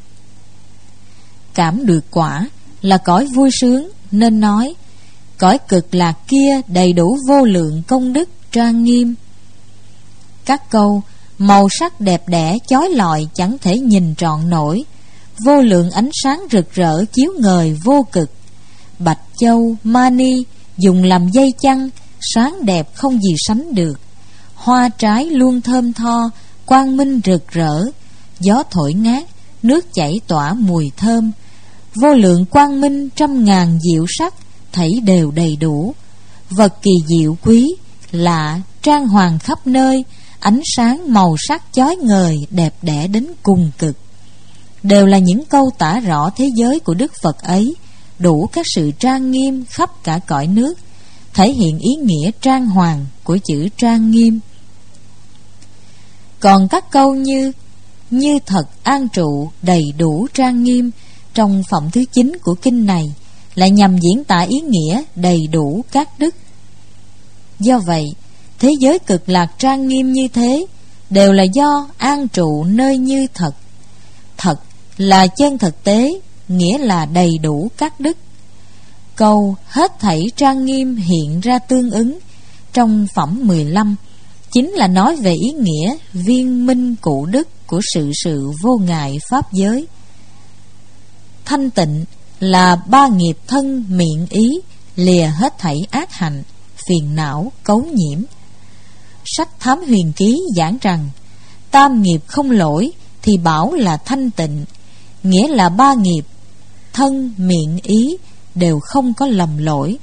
Cảm được quả là cõi vui sướng, nên nói cõi Cực Lạc kia đầy đủ vô lượng công đức trang nghiêm. Các câu màu sắc đẹp đẽ chói lọi chẳng thể nhìn trọn nổi, vô lượng ánh sáng rực rỡ chiếu ngời vô cực. Bạch châu, mani dùng làm dây chăn, sáng đẹp không gì sánh được. Hoa trái luôn thơm tho, quang minh rực rỡ. Gió thổi ngát, nước chảy tỏa mùi thơm. Vô lượng quang minh trăm ngàn diệu sắc, thảy đều đầy đủ. Vật kỳ diệu quý, lạ, trang hoàng khắp nơi, ánh sáng màu sắc chói ngời, đẹp đẽ đến cùng cực. Đều là những câu tả rõ thế giới của Đức Phật ấy, đủ các sự trang nghiêm khắp cả cõi nước, thể hiện ý nghĩa trang hoàng của chữ trang nghiêm. Còn các câu như như thật an trụ đầy đủ trang nghiêm trong phẩm thứ chín của kinh này lại nhằm diễn tả ý nghĩa đầy đủ các đức. Do vậy, thế giới Cực Lạc trang nghiêm như thế đều là do an trụ nơi như thật. Thật là chân thực tế, nghĩa là đầy đủ các đức. Câu hết thảy trang nghiêm hiện ra tương ứng trong phẩm mười lăm chính là nói về ý nghĩa viên minh cụ đức của sự sự vô ngại pháp giới. Thanh tịnh là ba nghiệp thân miệng ý, lìa hết thảy ác hạnh, phiền não, cấu nhiễm. Sách Thám Huyền Ký giảng rằng tam nghiệp không lỗi thì bảo là thanh tịnh, nghĩa là ba nghiệp thân, miệng, ý đều không có lầm lỗi.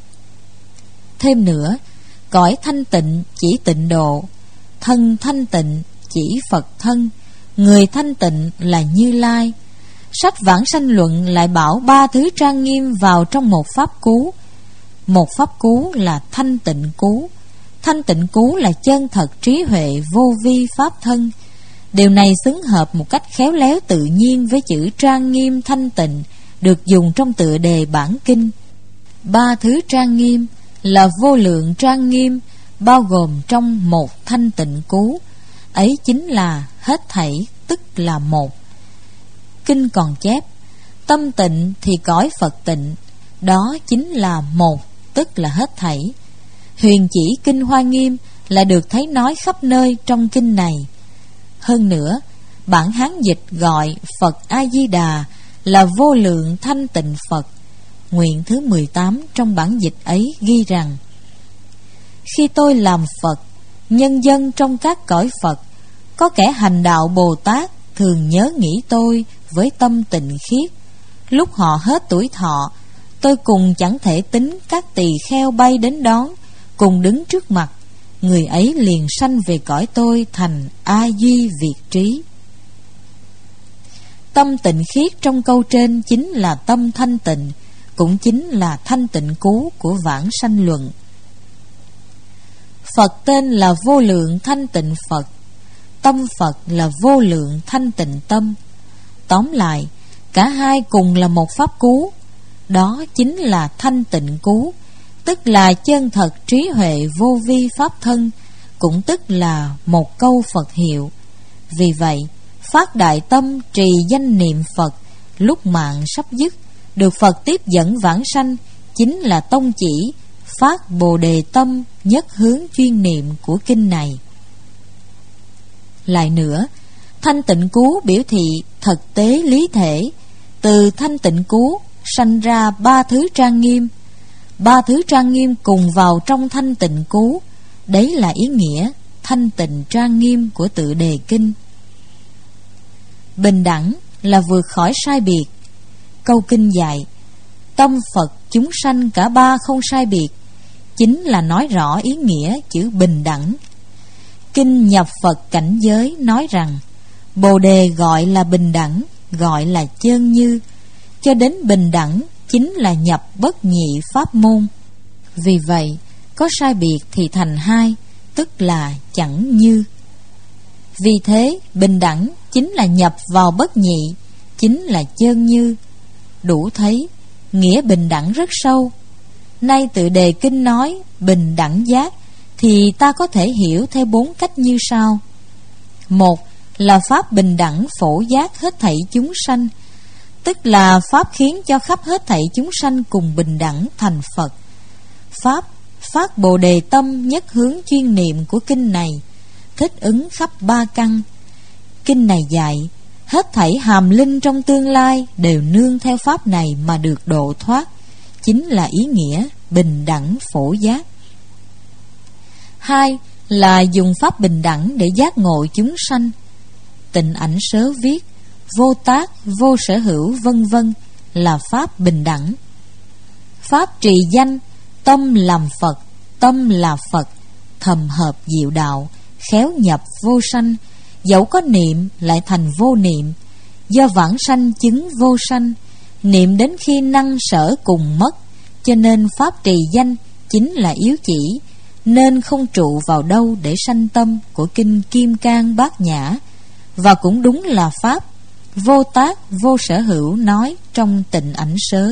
Thêm nữa, cõi thanh tịnh chỉ tịnh độ, thân thanh tịnh chỉ Phật thân, người thanh tịnh là Như Lai. Sách Vãng Sanh Luận lại bảo ba thứ trang nghiêm vào trong một pháp cú. Một pháp cú là thanh tịnh cú. Thanh tịnh cú là chân thật trí huệ vô vi pháp thân. Điều này xứng hợp một cách khéo léo tự nhiên với chữ trang nghiêm thanh tịnh được dùng trong tựa đề bản kinh. Ba thứ trang nghiêm là vô lượng trang nghiêm, bao gồm trong một thanh tịnh cú. Ấy chính là hết thảy, tức là một. Kinh còn chép tâm tịnh thì cõi Phật tịnh, đó chính là một, tức là hết thảy. Huyền chỉ kinh Hoa Nghiêm là được thấy nói khắp nơi trong kinh này. Hơn nữa, bản Hán dịch gọi Phật A-di-đà là vô lượng thanh tịnh Phật. Nguyện thứ mười tám trong bản dịch ấy ghi rằng: khi tôi làm Phật, nhân dân trong các cõi Phật có kẻ hành đạo Bồ Tát thường nhớ nghĩ tôi với tâm tịnh khiết. Lúc họ hết tuổi thọ, tôi cùng chẳng thể tính các tỳ kheo bay đến đón, cùng đứng trước mặt, người ấy liền sanh về cõi tôi thành A Duy Việt Trí. Tâm tịnh khiết trong câu trên chính là tâm thanh tịnh, cũng chính là thanh tịnh cú của Vãng Sanh Luận. Phật tên là vô lượng thanh tịnh Phật, tâm Phật là vô lượng thanh tịnh tâm. Tóm lại, cả hai cùng là một pháp cú, đó chính là thanh tịnh cú, tức là chân thật trí huệ vô vi pháp thân, cũng tức là một câu Phật hiệu. Vì vậy, phát đại tâm trì danh niệm Phật lúc mạng sắp dứt, được Phật tiếp dẫn vãng sanh, chính là tông chỉ phát Bồ Đề tâm nhất hướng chuyên niệm của kinh này. Lại nữa, Thanh tịnh cứu biểu thị thực tế lý thể. Từ thanh tịnh cứu sanh ra ba thứ trang nghiêm. Ba thứ trang nghiêm cùng vào trong thanh tịnh cứu. Đấy là ý nghĩa thanh tịnh trang nghiêm của tự đề kinh. Bình đẳng là vượt khỏi sai biệt. Câu kinh dạy tâm Phật chúng sanh cả ba không sai biệt, chính là nói rõ ý nghĩa chữ bình đẳng. Kinh nhập Phật cảnh giới nói rằng Bồ đề gọi là bình đẳng, gọi là chơn như, cho đến bình đẳng chính là nhập bất nhị pháp môn. Vì vậy có sai biệt thì thành hai, tức là chẳng như. Vì thế bình đẳng chính là nhập vào bất nhị, chính là chơn như. Đủ thấy nghĩa bình đẳng rất sâu. Nay tự đề kinh nói bình đẳng giác, thì ta có thể hiểu theo bốn cách như sau. Một là pháp bình đẳng phổ giác hết thảy chúng sanh, tức là pháp khiến cho khắp hết thảy chúng sanh cùng bình đẳng thành Phật. Pháp phát bồ đề tâm nhất hướng chuyên niệm của kinh này thích ứng khắp ba căn. Kinh này dạy hết thảy hàm linh trong tương lai đều nương theo pháp này mà được độ thoát, chính là ý nghĩa bình đẳng phổ giác. Hai là dùng pháp bình đẳng để giác ngộ chúng sanh. Tịnh Ảnh Sớ viết vô tác, vô sở hữu vân vân là pháp bình đẳng. Pháp trì danh, tâm làm Phật, tâm là Phật, thầm hợp diệu đạo, khéo nhập vô sanh, dẫu có niệm lại thành vô niệm, do vãng sanh chứng vô sanh, niệm đến khi năng sở cùng mất, cho nên pháp trì danh chính là yếu chỉ, nên không trụ vào đâu để sanh tâm của kinh Kim Cang Bát Nhã, và cũng đúng là pháp vô tác, vô sở hữu nói trong Tịnh Ảnh Sớ.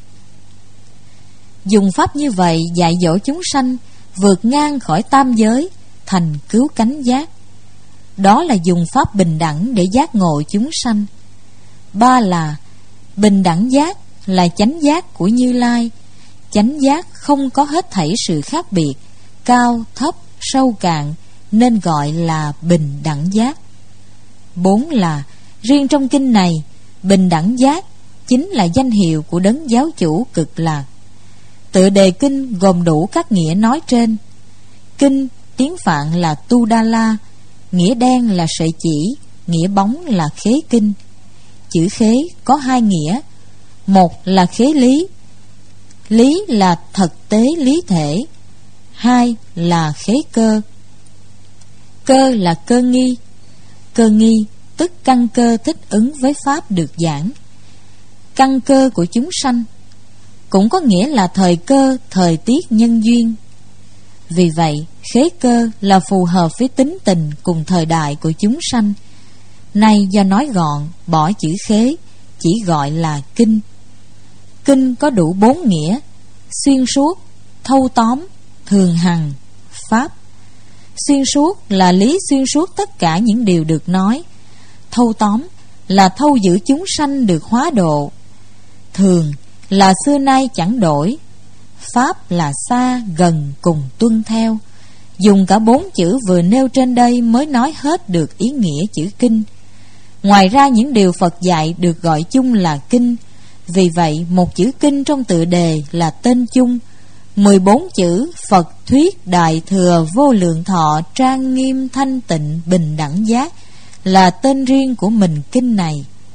Dùng pháp như vậy dạy dỗ chúng sanh vượt ngang khỏi tam giới thành cứu cánh giác. Đó là dùng pháp bình đẳng để giác ngộ chúng sanh. Ba là bình đẳng giác là chánh giác của Như Lai. Chánh giác không có hết thảy sự khác biệt, cao, thấp, sâu cạn, nên gọi là bình đẳng giác. Bốn là riêng trong kinh này, bình đẳng giác chính là danh hiệu của đấng giáo chủ cực lạc. Tựa đề kinh gồm đủ các nghĩa nói trên. Kinh tiếng Phạn là Tu Đa La, nghĩa đen là sợi chỉ, nghĩa bóng là khế kinh. Chữ khế có hai nghĩa. Một là khế lý, lý là thực tế lý thể. Hai là khế cơ, cơ là cơ nghi. Cơ nghi tức căn cơ thích ứng với pháp được giảng. Căn cơ của chúng sanh cũng có nghĩa là thời cơ, thời tiết, nhân duyên. Vì vậy khế cơ là phù hợp với tính tình cùng thời đại của chúng sanh. Nay do nói gọn, bỏ chữ khế, chỉ gọi là kinh. Kinh có đủ bốn nghĩa: xuyên suốt, thâu tóm, thường hằng, pháp. Xuyên suốt là lý xuyên suốt tất cả những điều được nói. Thâu tóm là thâu giữ chúng sanh được hóa độ. Thường là xưa nay chẳng đổi. Pháp là xa, gần cùng tuân theo. Dùng cả bốn chữ vừa nêu trên đây mới nói hết được ý nghĩa chữ kinh. Ngoài ra những điều Phật dạy được gọi chung là kinh. Vì vậy một chữ kinh trong tựa đề là tên chung. Mười bốn chữ Phật thuyết đại thừa vô lượng thọ trang nghiêm thanh tịnh bình đẳng giác là tên riêng của mình kinh này.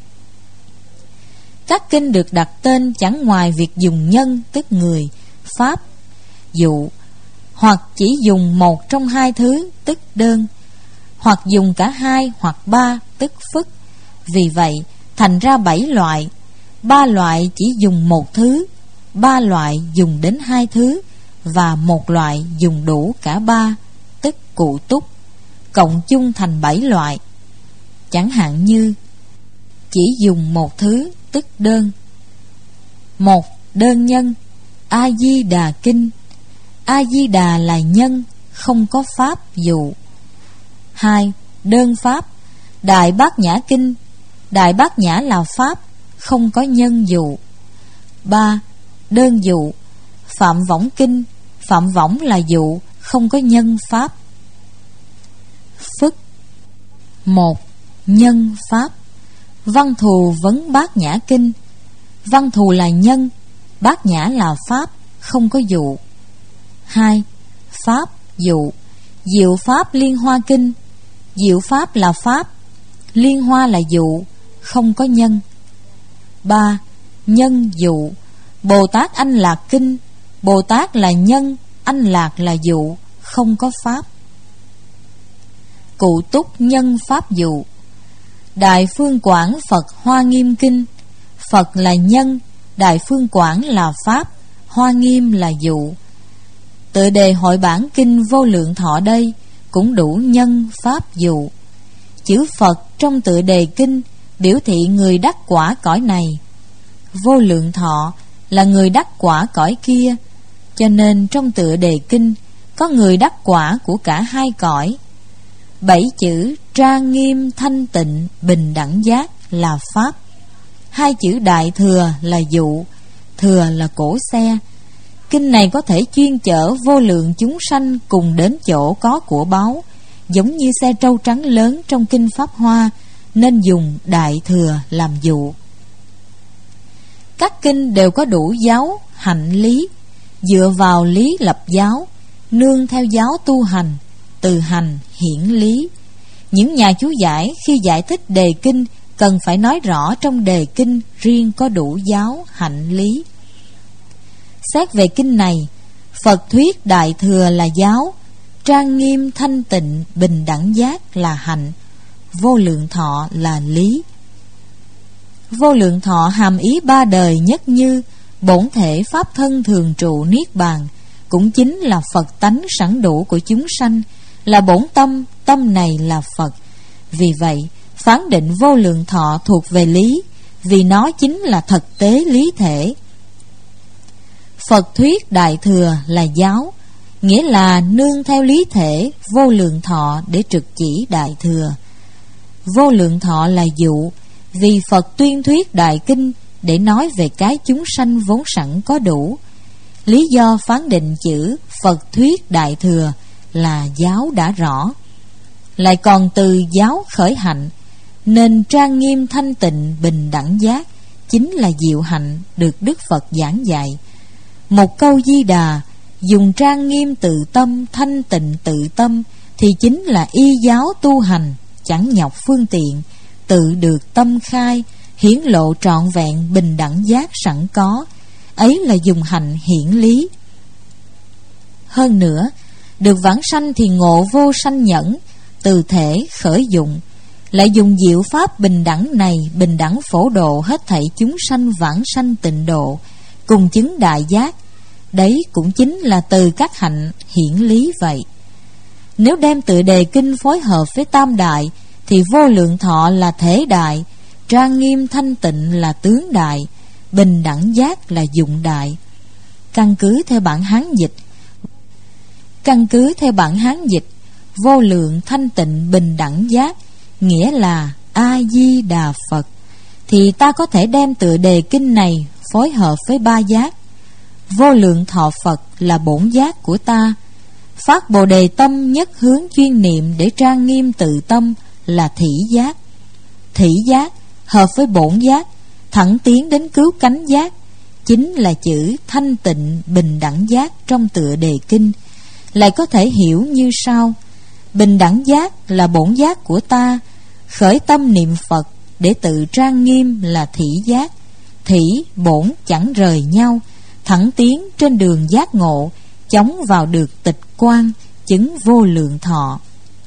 Các kinh được đặt tên chẳng ngoài việc dùng nhân tức người, pháp, dụ, hoặc chỉ dùng một trong hai thứ tức đơn, hoặc dùng cả hai hoặc ba tức phức. Vì vậy thành ra bảy loại. Ba loại chỉ dùng một thứ, ba loại dùng đến hai thứ, và một loại dùng đủ cả ba tức cụ túc, cộng chung thành bảy loại. Chẳng hạn như chỉ dùng một thứ tức đơn. Một, đơn nhân, A Di Đà Kinh. A Di Đà là nhân, không có pháp dụ. Hai, đơn pháp, Đại Bát Nhã Kinh. Đại Bát Nhã là pháp, không có nhân dụ. Ba, đơn dụ, Phạm Võng Kinh. Phạm Võng là dụ, không có nhân pháp. Phức. Một, nhân pháp. Văn thù vấn Bát Nhã kinh. Văn thù là nhân, Bát Nhã là pháp, không có dụ. Hai. Pháp dụ. Diệu pháp Liên Hoa kinh. Diệu pháp là pháp, Liên Hoa là dụ, không có nhân. Ba. Nhân dụ. Bồ Tát Anh Lạc kinh. Bồ Tát là nhân, Anh Lạc là dụ, không có pháp. Cụ túc nhân pháp dụ. Đại Phương Quảng Phật Hoa Nghiêm kinh. Phật là nhân, Đại Phương Quảng là pháp, Hoa Nghiêm là dụ. Tựa đề hội bản kinh Vô Lượng Thọ đây cũng đủ nhân pháp dụ. Chữ Phật trong tựa đề kinh biểu thị người đắc quả cõi này. Vô Lượng Thọ là người đắc quả cõi kia, cho nên trong tựa đề kinh có người đắc quả của cả hai cõi. Bảy chữ trang nghiêm thanh tịnh bình đẳng giác là pháp. Hai chữ đại thừa là dụ. Thừa là cỗ xe. Kinh này có thể chuyên chở vô lượng chúng sanh cùng đến chỗ có của báu, giống như xe trâu trắng lớn trong kinh Pháp Hoa, nên dùng đại thừa làm dụ. Các kinh đều có đủ giáo hạnh lý, dựa vào lý lập giáo, nương theo giáo tu hành, từ hành hiển lý. Những nhà chú giải khi giải thích đề kinh cần phải nói rõ trong đề kinh riêng có đủ giáo hạnh lý. Xét về kinh này, Phật thuyết đại thừa là giáo, trang nghiêm thanh tịnh bình đẳng giác là hạnh, vô lượng thọ là lý. Vô lượng thọ hàm ý ba đời nhất như, bổn thể pháp thân thường trụ niết bàn, cũng chính là Phật tánh sẵn đủ của chúng sanh, là bổn tâm, tâm này là Phật. Vì vậy, phán định vô lượng thọ thuộc về lý, vì nó chính là thực tế lý thể. Phật thuyết đại thừa là giáo, nghĩa là nương theo lý thể vô lượng thọ để trực chỉ đại thừa. Vô lượng thọ là dụ, vì Phật tuyên thuyết đại kinh để nói về cái chúng sanh vốn sẵn có đủ. Lý do phán định chữ Phật thuyết đại thừa là giáo đã rõ, lại còn từ giáo khởi hạnh, nên trang nghiêm thanh tịnh bình đẳng giác chính là diệu hạnh được Đức Phật giảng dạy. Một câu Di Đà dùng trang nghiêm tự tâm, thanh tịnh tự tâm thì chính là y giáo tu hành, chẳng nhọc phương tiện, tự được tâm khai, hiển lộ trọn vẹn bình đẳng giác sẵn có. Ấy là dùng hạnh hiển lý. Hơn nữa, được vãng sanh thì ngộ vô sanh nhẫn, từ thể khởi dụng, lại dùng diệu pháp bình đẳng này bình đẳng phổ độ hết thảy chúng sanh vãng sanh tịnh độ, cùng chứng đại giác. Đấy cũng chính là từ các hạnh hiển lý vậy. Nếu đem tựa đề kinh phối hợp với tam đại thì vô lượng thọ là thể đại, trang nghiêm thanh tịnh là tướng đại, bình đẳng giác là dụng đại. Căn cứ theo bản Hán dịch, căn cứ theo bản Hán dịch, vô lượng thanh tịnh bình đẳng giác nghĩa là A Di Đà Phật, thì ta có thể đem tựa đề kinh này phối hợp với ba giác. Vô lượng thọ Phật là bổn giác của ta, phát bồ đề tâm nhất hướng chuyên niệm để trang nghiêm tự tâm là thỉ giác. Thỉ giác hợp với bổn giác, thẳng tiến đến cứu cánh giác, chính là chữ thanh tịnh bình đẳng giác trong tựa đề kinh. Lại có thể hiểu như sau: bình đẳng giác là bổn giác của ta, khởi tâm niệm Phật để tự trang nghiêm là thỉ giác. Thỉ bổn chẳng rời nhau, thẳng tiến trên đường giác ngộ, chóng vào được tịch quan, chứng vô lượng thọ.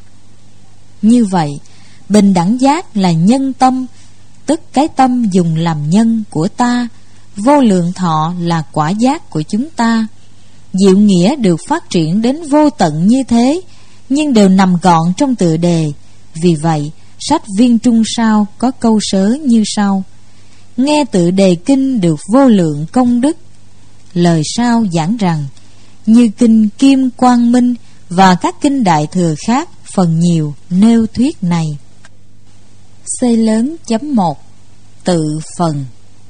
Như vậy, bình đẳng giác là nhân tâm, tức cái tâm dùng làm nhân của ta. Vô lượng thọ là quả giác của chúng ta. Diệu nghĩa được phát triển đến vô tận như thế, nhưng đều nằm gọn trong tựa đề. Vì vậy, sách Viên Trung Sao có câu sớ như sau: nghe tựa đề kinh được vô lượng công đức. Lời sau giảng rằng, như kinh Kim Quang Minh và các kinh đại thừa khác phần nhiều nêu thuyết này. C lớn chấm một. Tự phần.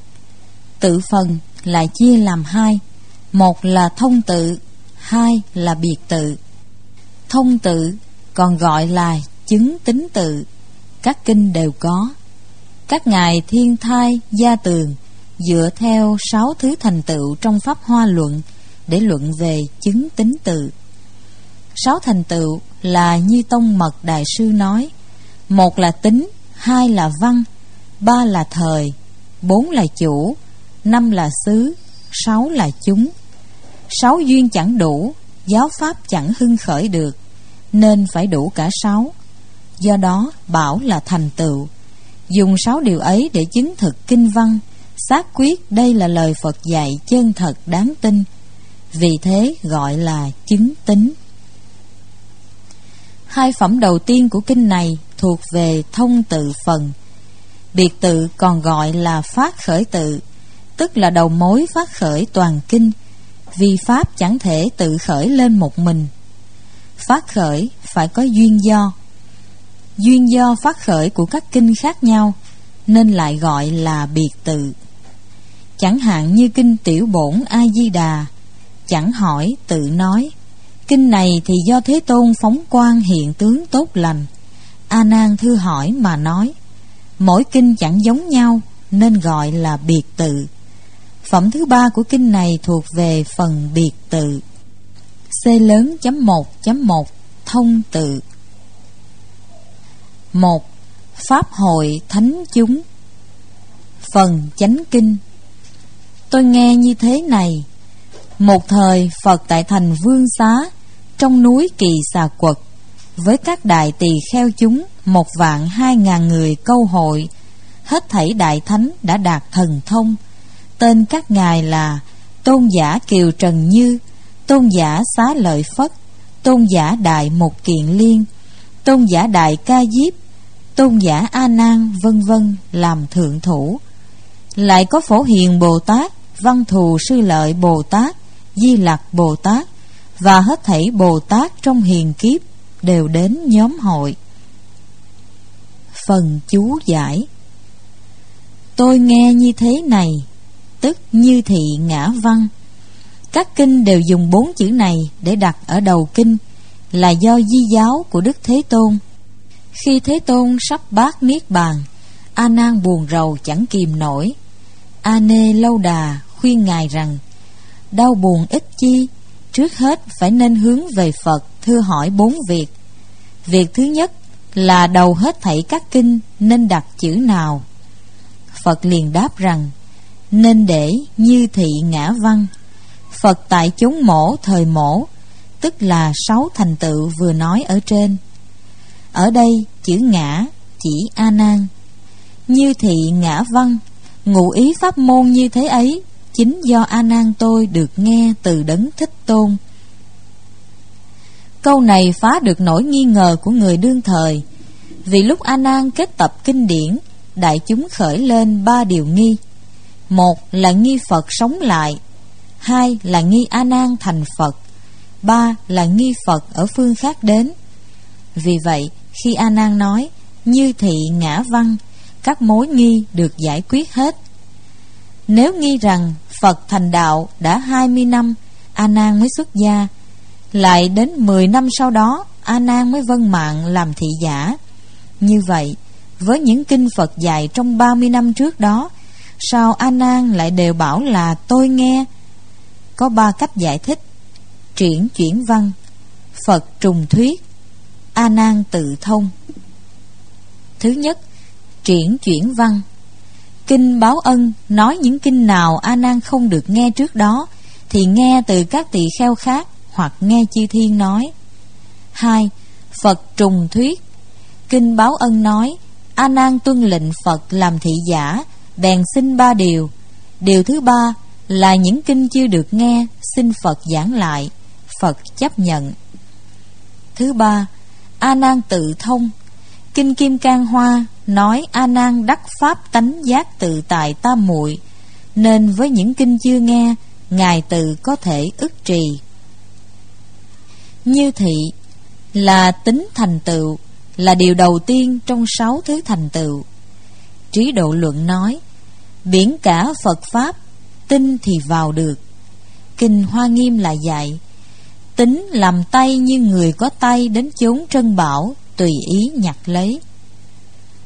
Tự phần lại chia làm hai: một là thông tự, hai là biệt tự. Thông tự còn gọi là chứng tính tự, các kinh đều có. Các ngài Thiên Thai, Gia Tường dựa theo sáu thứ thành tựu trong Pháp Hoa Luận để luận về chứng tín tự. Sáu thành tựu là như Tông Mật Đại Sư nói: một là tính, hai là văn, ba là thời, bốn là chủ, năm là xứ, sáu là chúng. Sáu duyên chẳng đủ, giáo pháp chẳng hưng khởi được, nên phải đủ cả sáu. Do đó bảo là thành tựu. Dùng sáu điều ấy để chứng thực kinh văn, xác quyết đây là lời Phật dạy chân thật đáng tin. Vì thế gọi là chứng tín. Hai phẩm đầu tiên của kinh này thuộc về thông tự phần. Biệt tự còn gọi là phát khởi tự, tức là đầu mối phát khởi toàn kinh, vì pháp chẳng thể tự khởi lên một mình. Phát khởi phải có duyên do. Duyên do phát khởi của các kinh khác nhau, nên lại gọi là biệt tự. Chẳng hạn như kinh Tiểu Bổn A Di Đà, chẳng hỏi tự nói: kinh này thì do Thế Tôn phóng quang hiện tướng tốt lành. A Nan thưa hỏi mà nói. Mỗi kinh chẳng giống nhau, nên gọi là biệt tự. Phẩm thứ ba của kinh này thuộc về phần biệt tự. C lớn chấm một chấm một thông tự. Một. Pháp hội thánh chúng. Phần chánh kinh. Tôi nghe như thế này: một thời Phật tại thành Vương Xá, trong núi Kỳ Xà Quật, với các đại tỳ kheo chúng một vạn hai ngàn người câu hội, hết thảy đại thánh đã đạt thần thông. Tên các ngài là Tôn giả Kiều Trần Như, Tôn giả Xá Lợi Phất, Tôn giả Đại Mục Kiện Liên, Tôn giả Đại Ca Diếp, Tôn giả A Nan, vân vân làm thượng thủ. Lại có Phổ Hiền Bồ Tát, Văn Thù Sư Lợi Bồ Tát, Di Lặc Bồ Tát và hết thảy Bồ Tát trong hiền kiếp đều đến nhóm hội. Phần chú giải. Tôi nghe như thế này, tức như thị ngã văn. Các kinh đều dùng bốn chữ này để đặt ở đầu kinh, là do di giáo của Đức Thế Tôn. Khi Thế Tôn sắp bát niết bàn, A Nan buồn rầu chẳng kìm nổi. A Nê Lâu Đà khuyên ngài rằng: đau buồn ích chi, trước hết phải nên hướng về Phật thưa hỏi bốn việc. Việc thứ nhất là đầu hết thảy các kinh nên đặt chữ nào? Phật liền đáp rằng: nên để như thị ngã văn. Phật tại chốn mổ thời mổ, tức là sáu thành tựu vừa nói ở trên. Ở đây chữ ngã chỉ A Nan. Như thị ngã văn, ngụ ý pháp môn như thế ấy chính do A Nan tôi được nghe từ Đấng Thích Tôn. Câu này phá được nỗi nghi ngờ của người đương thời. Vì lúc A Nan kết tập kinh điển, đại chúng khởi lên ba điều nghi. Một là nghi Phật sống lại, hai là nghi A Nan thành Phật, ba là nghi Phật ở phương khác đến. Vì vậy khi A Nan nói như thị ngã văn, các mối nghi được giải quyết hết. Nếu nghi rằng Phật thành đạo đã hai mươi năm, A Nan mới xuất gia, lại đến mười năm sau đó A Nan mới vâng mạng làm thị giả. Như vậy, với những kinh Phật dạy trong ba mươi năm trước đó, sao A Nan lại đều bảo là tôi nghe? Có ba cách giải thích: triển chuyển văn, Phật trùng thuyết, A Nan tự thông. Thứ nhất, triển chuyển văn. Kinh Báo Ân nói những kinh nào A Nan không được nghe trước đó thì nghe từ các tỳ kheo khác hoặc nghe chư thiên nói. Hai, Phật trùng thuyết. Kinh Báo Ân nói A Nan tuân lệnh Phật làm thị giả, bèn xin ba điều. Điều thứ ba là những kinh chưa được nghe, xin Phật giảng lại, Phật chấp nhận. Thứ ba, A Nan tự thông. Kinh Kim Cang Hoa nói A Nan đắc pháp tánh giác tự tại tam muội, nên với những kinh chưa nghe, ngài tự có thể ức trì. Như thị là tính thành tựu, là điều đầu tiên trong sáu thứ thành tựu. Trí Độ Luận nói biển cả Phật pháp, tin thì vào được. Kinh Hoa Nghiêm lại dạy tính làm tay như người có tay đến chốn trân bảo, tùy ý nhặt lấy.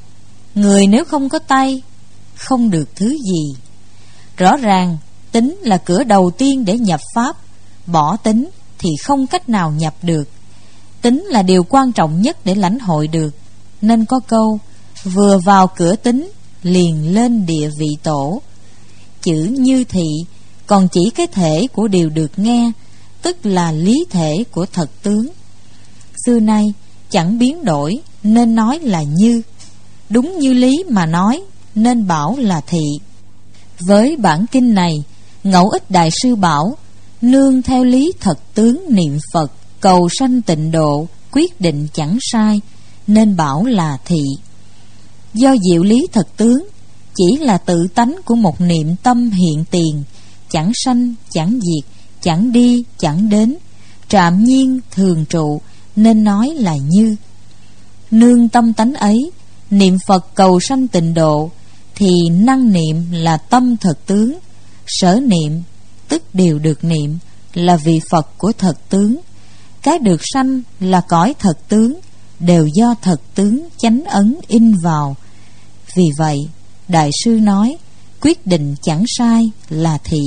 Người nếu không có tay, không được thứ gì. Rõ ràng tính là cửa đầu tiên để nhập pháp. Bỏ tính thì không cách nào nhập được. Tính là điều quan trọng nhất để lãnh hội được. Nên có câu vừa vào cửa tính, liền lên địa vị tổ. Chữ như thị còn chỉ cái thể của điều được nghe, tức là lý thể của thật tướng. Xưa nay chẳng biến đổi nên nói là như, đúng như lý mà nói nên bảo là thị. Với bản kinh này, Ngẫu Ích Đại Sư bảo nương theo lý thật tướng niệm Phật, cầu sanh tịnh độ, quyết định chẳng sai nên bảo là thị. Do diệu lý thật tướng chỉ là tự tánh của một niệm tâm hiện tiền, chẳng sanh chẳng diệt, chẳng đi chẳng đến, trạm nhiên thường trụ nên nói là như. Nương tâm tánh ấy, niệm Phật cầu sanh tịnh độ, thì năng niệm là tâm thật tướng. Sở niệm tức điều được niệm là vị Phật của thật tướng. Cái được sanh là cõi thật tướng, đều do thật tướng chánh ấn in vào. Vì vậy Đại sư nói quyết định chẳng sai là thị.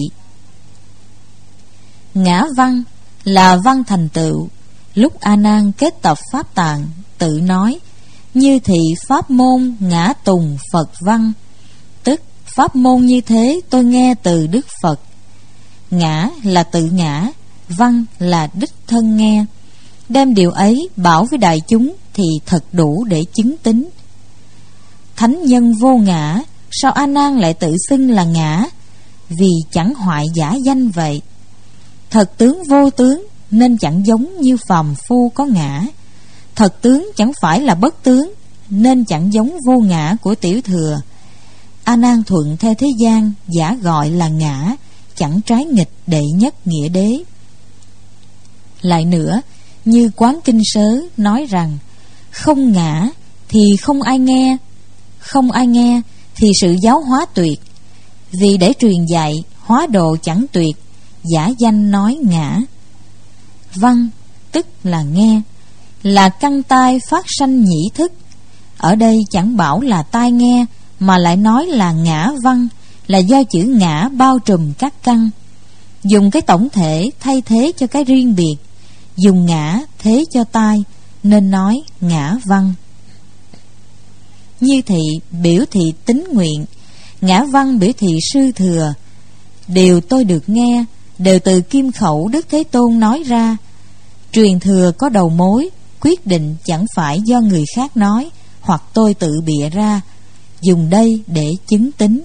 Ngã văn là văn thành tựu. Lúc A Nan kết tập pháp tạng, tự nói như thị pháp môn ngã tùng Phật văn, tức pháp môn như thế tôi nghe từ Đức Phật. Ngã là tự ngã, văn là đích thân nghe. Đem điều ấy bảo với đại chúng thì thật đủ để chứng tín. Thánh nhân vô ngã, sao A Nan lại tự xưng là ngã? Vì chẳng hoại giả danh vậy. Thật tướng vô tướng nên chẳng giống như phàm phu có ngã. Thật tướng chẳng phải là bất tướng nên chẳng giống vô ngã của tiểu thừa. A Nan thuận theo thế gian giả gọi là ngã, chẳng trái nghịch đệ nhất nghĩa đế. Lại nữa, như Quán Kinh Sớ nói rằng không ngã thì không ai nghe, không ai nghe thì sự giáo hóa tuyệt. Vì để truyền dạy hóa độ chẳng tuyệt, giả danh nói ngã. Văn tức là nghe, là căn tai phát sanh nhĩ thức. Ở đây chẳng bảo là tai nghe, mà lại nói là ngã văn, là do chữ ngã bao trùm các căn. Dùng cái tổng thể thay thế cho cái riêng biệt, dùng ngã thế cho tai, nên nói ngã văn. Như thị biểu thị tín nguyện, ngã văn biểu thị sư thừa. Điều tôi được nghe đều từ kim khẩu Đức Thế Tôn nói ra. Truyền thừa có đầu mối, quyết định chẳng phải do người khác nói hoặc tôi tự bịa ra, dùng đây để chứng tín.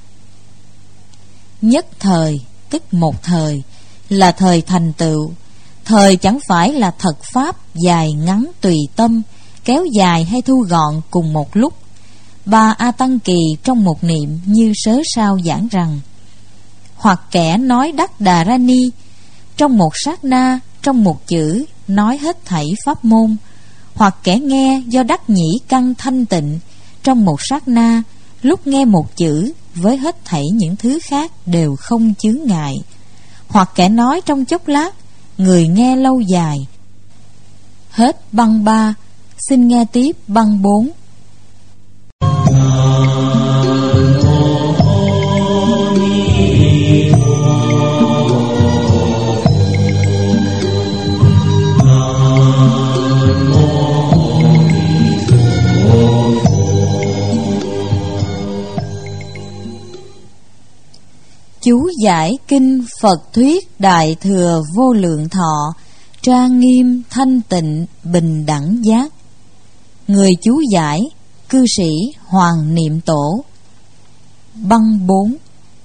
Nhất thời tức một thời, là thời thành tựu. Thời chẳng phải là thật pháp dài ngắn tùy tâm, kéo dài hay thu gọn cùng một lúc. Ba A Tăng Kỳ trong một niệm như sớ sao giảng rằng: hoặc kẻ nói đắc Đà Ra Ni, trong một sát na, trong một chữ nói hết thảy pháp môn. Hoặc kẻ nghe do đắc nhĩ căn thanh tịnh, trong một sát na, lúc nghe một chữ với hết thảy những thứ khác đều không chướng ngại. Hoặc kẻ nói trong chốc lát, người nghe lâu dài. Hết băng ba, xin nghe tiếp băng bốn. Chú giải kinh Phật thuyết Đại Thừa Vô Lượng Thọ, trang nghiêm thanh tịnh bình đẳng giác. Người chú giải cư sĩ Hoàng Niệm Tổ. Băng bốn.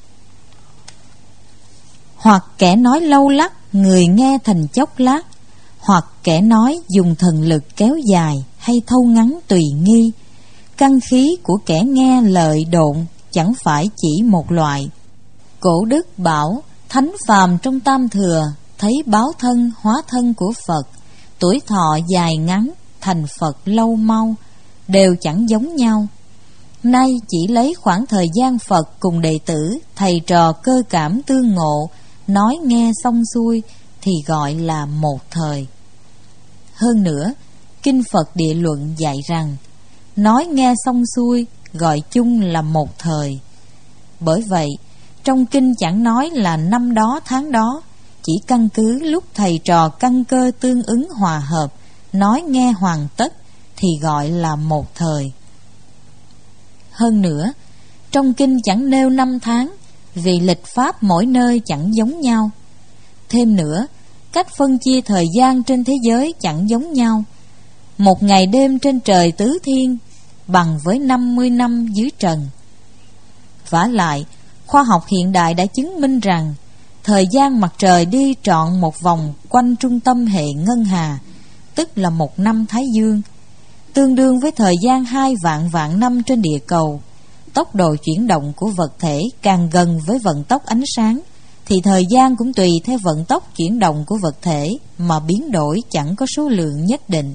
Hoặc kẻ nói lâu lắc, người nghe thành chốc lát. Hoặc kẻ nói dùng thần lực kéo dài hay thâu ngắn tùy nghi. Căn khí của kẻ nghe lợi độn chẳng phải chỉ một loại. Cổ đức bảo thánh phàm trong tam thừa thấy báo thân hóa thân của Phật, tuổi thọ dài ngắn, thành Phật lâu mau, đều chẳng giống nhau. Nay chỉ lấy khoảng thời gian Phật cùng đệ tử, thầy trò cơ cảm tương ngộ, nói nghe xong xuôi thì gọi là một thời. Hơn nữa, kinh Phật Địa Luận dạy rằng nói nghe xong xuôi gọi chung là một thời. Bởi vậy, trong kinh chẳng nói là năm đó tháng đó, chỉ căn cứ lúc thầy trò căn cơ tương ứng hòa hợp, nói nghe hoàn tất thì gọi là một thời. Hơn nữa, trong kinh chẳng nêu năm tháng, vì lịch pháp mỗi nơi chẳng giống nhau. Thêm nữa, cách phân chia thời gian trên thế giới chẳng giống nhau. Một ngày đêm trên trời tứ thiên bằng với năm mươi năm dưới trần. Vả lại, khoa học hiện đại đã chứng minh rằng thời gian mặt trời đi trọn một vòng quanh trung tâm hệ ngân hà, tức là một năm Thái Dương, tương đương với thời gian hai vạn vạn năm trên địa cầu. Tốc độ chuyển động của vật thể càng gần với vận tốc ánh sáng, thì thời gian cũng tùy theo vận tốc chuyển động của vật thể mà biến đổi, chẳng có số lượng nhất định.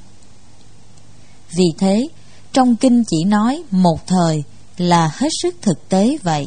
Vì thế, trong kinh chỉ nói một thời là hết sức thực tế vậy.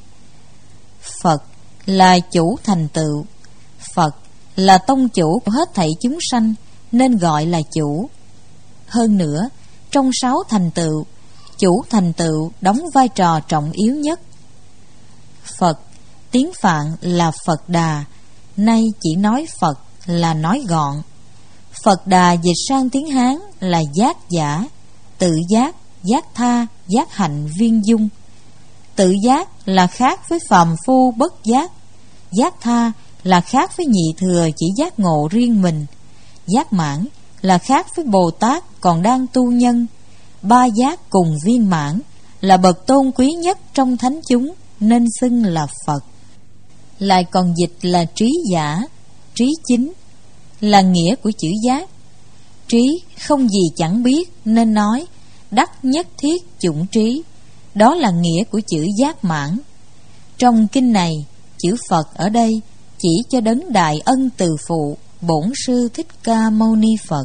Phật là chủ thành tựu, Phật là tông chủ của hết thảy chúng sanh, nên gọi là chủ. Hơn nữa, trong sáu thành tựu, chủ thành tựu đóng vai trò trọng yếu nhất. Phật, tiếng Phạn là Phật Đà, nay chỉ nói Phật là nói gọn. Phật Đà dịch sang tiếng Hán là giác giả, tự giác, giác tha, giác hạnh viên dung. Tự giác là khác với phàm phu bất giác, giác tha là khác với nhị thừa chỉ giác ngộ riêng mình, giác mãn là khác với Bồ Tát còn đang tu nhân. Ba giác cùng viên mãn là bậc tôn quý nhất trong thánh chúng, nên xưng là Phật. Lại còn dịch là trí giả, trí chính, là nghĩa của chữ giác. Trí không gì chẳng biết, nên nói đắc nhất thiết chủng trí, đó là nghĩa của chữ giác mãn. Trong kinh này, chữ Phật ở đây chỉ cho đấng đại ân từ phụ Bổn Sư Thích Ca Mâu Ni Phật.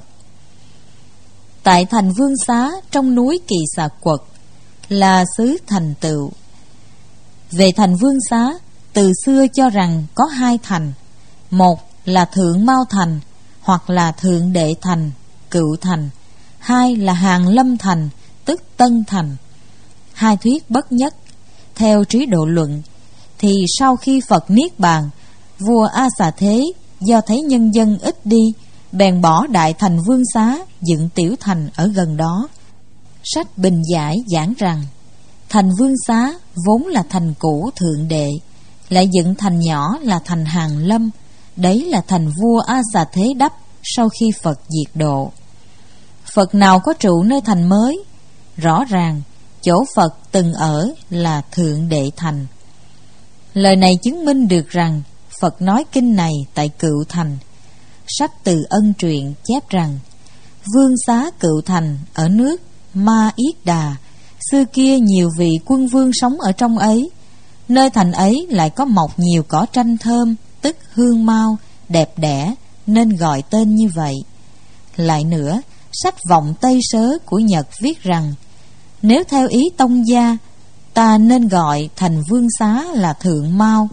Tại thành Vương Xá trong núi Kỳ Xà Quật là xứ thành tựu. Về thành Vương Xá, từ xưa cho rằng có hai thành, một là Thượng Mao Thành hoặc là Thượng Đệ Thành, Cựu Thành, hai là Hàng Lâm Thành, tức Tân Thành. Hai thuyết bất nhất. Theo trí độ luận, thì sau khi Phật niết bàn, vua A Xà Thế do thấy nhân dân ít đi, bèn bỏ đại thành Vương Xá, dựng tiểu thành ở gần đó. Sách Bình Giải giảng rằng thành Vương Xá vốn là thành cũ Thượng Đệ, lại dựng thành nhỏ là thành Hàng Lâm. Đấy là thành vua A Xà Thế đắp sau khi Phật diệt độ. Phật nào có trụ nơi thành mới? Rõ ràng chỗ Phật từng ở là Thượng Đệ Thành. Lời này chứng minh được rằng Phật nói kinh này tại Cựu Thành. Sách Từ Ân Truyện chép rằng Vương Xá Cựu Thành ở nước Ma Yết Đà, xưa kia nhiều vị quân vương sống ở trong ấy. Nơi thành ấy lại có mọc nhiều cỏ tranh thơm, tức hương mau, đẹp đẽ, nên gọi tên như vậy. Lại nữa, sách Vọng Tây Sớ của Nhật viết rằng nếu theo ý tông gia, ta nên gọi thành Vương Xá là Thượng Mao.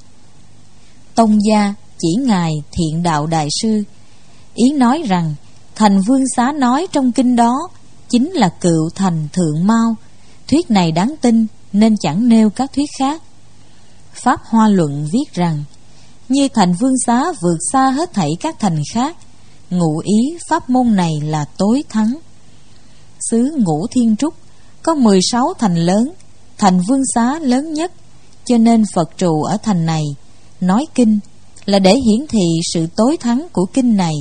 Tông gia chỉ ngài Thiện Đạo Đại Sư, ý nói rằng thành Vương Xá nói trong kinh đó chính là Cựu Thành Thượng Mao. Thuyết này đáng tin nên chẳng nêu các thuyết khác. Pháp Hoa Luận viết rằng như thành Vương Xá vượt xa hết thảy các thành khác, ngụ ý pháp môn này là tối thắng. Xứ Ngũ Thiên Trúc có mười sáu thành lớn, thành Vương Xá lớn nhất, cho nên Phật trụ ở thành này, nói kinh là để hiển thị sự tối thắng của kinh này.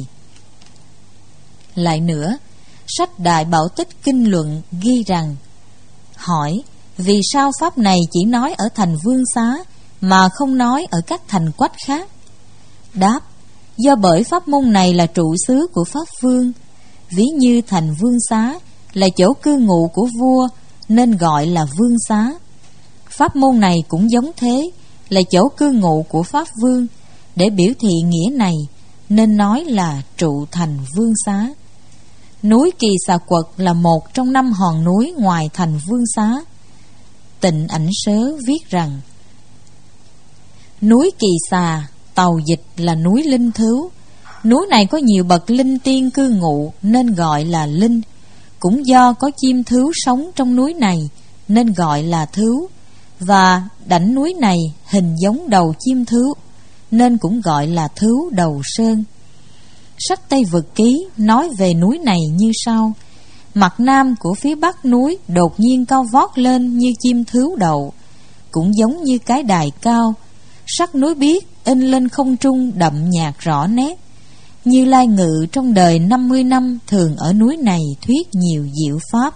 Lại nữa, sách Đại Bảo Tích Kinh Luận ghi rằng hỏi vì sao pháp này chỉ nói ở thành Vương Xá mà không nói ở các thành quách khác? Đáp: do bởi pháp môn này là trụ xứ của Pháp Vương, ví như thành Vương Xá là chỗ cư ngụ của vua, nên gọi là Vương Xá. Pháp môn này cũng giống thế, là chỗ cư ngụ của Pháp Vương, để biểu thị nghĩa này nên nói là trụ thành Vương Xá. Núi Kỳ Xà Quật là một trong năm hòn núi ngoài thành Vương Xá. Tịnh Ảnh Sớ viết rằng núi Kỳ Xà, tàu dịch là núi linh thứu. Núi này có nhiều bậc linh tiên cư ngụ nên gọi là linh. cũng do có chim thứu sống trong núi này nên gọi là thứu, và đảnh núi này hình giống đầu chim thứu nên cũng gọi là thứu đầu sơn. Sách Tây Vực Ký nói về núi này như sau: mặt nam của phía bắc núi đột nhiên cao vót lên như chim thứu đậu, cũng giống như cái đài cao. Sắc núi biếc in lên không trung đậm nhạt rõ nét. Như Lai ngự trong đời năm mươi năm thường ở núi này thuyết nhiều diệu pháp.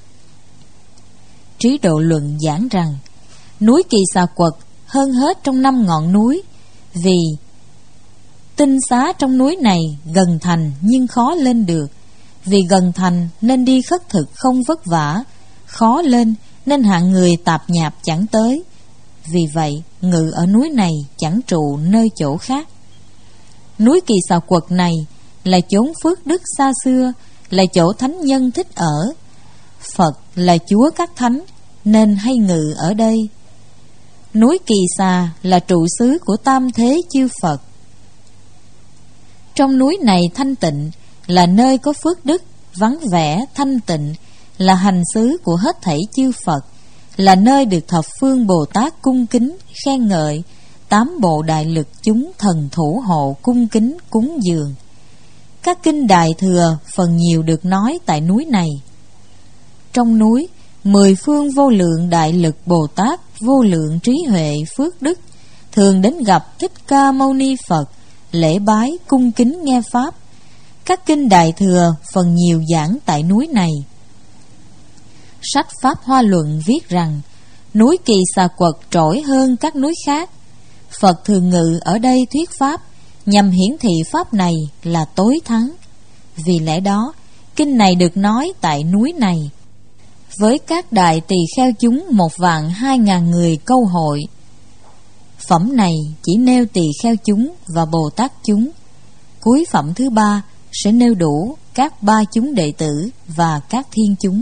Trí Độ Luận giảng rằng núi Kỳ Xà Quật hơn hết trong năm ngọn núi, vì tinh xá trong núi này gần thành nhưng khó lên được. Vì gần thành nên đi khất thực không vất vả, khó lên nên hạng người tạp nhạp chẳng tới. Vì vậy ngự ở núi này chẳng trụ nơi chỗ khác. Núi Kỳ Xà Quật này là chốn phước đức xa xưa, là chỗ thánh nhân thích ở. Phật là chúa các thánh nên hay ngự ở đây. Núi Kỳ Xà là trụ xứ của tam thế chư Phật. Trong núi này thanh tịnh, là nơi có phước đức, vắng vẻ, thanh tịnh, là hành xứ của hết thảy chư Phật, là nơi được thập phương Bồ Tát cung kính, khen ngợi, tám bộ đại lực chúng thần thủ hộ cung kính cúng dường. Các kinh Đại Thừa phần nhiều được nói tại núi này. Trong núi, mười phương vô lượng đại lực Bồ Tát, vô lượng trí huệ phước đức, thường đến gặp Thích Ca Mâu Ni Phật, lễ bái cung kính nghe pháp. Các kinh Đại Thừa phần nhiều giảng tại núi này. Sách Pháp Hoa Luận viết rằng núi Kỳ Xà Quật trỗi hơn các núi khác. Phật thường ngự ở đây thuyết pháp, nhằm hiển thị pháp này là tối thắng. Vì lẽ đó, kinh này được nói tại núi này, với các đại tỳ kheo chúng một vạn hai ngàn người câu hội. Phẩm này chỉ nêu tỳ kheo chúng và Bồ Tát chúng. Cuối phẩm thứ ba sẽ nêu đủ các ba chúng đệ tử và các thiên chúng.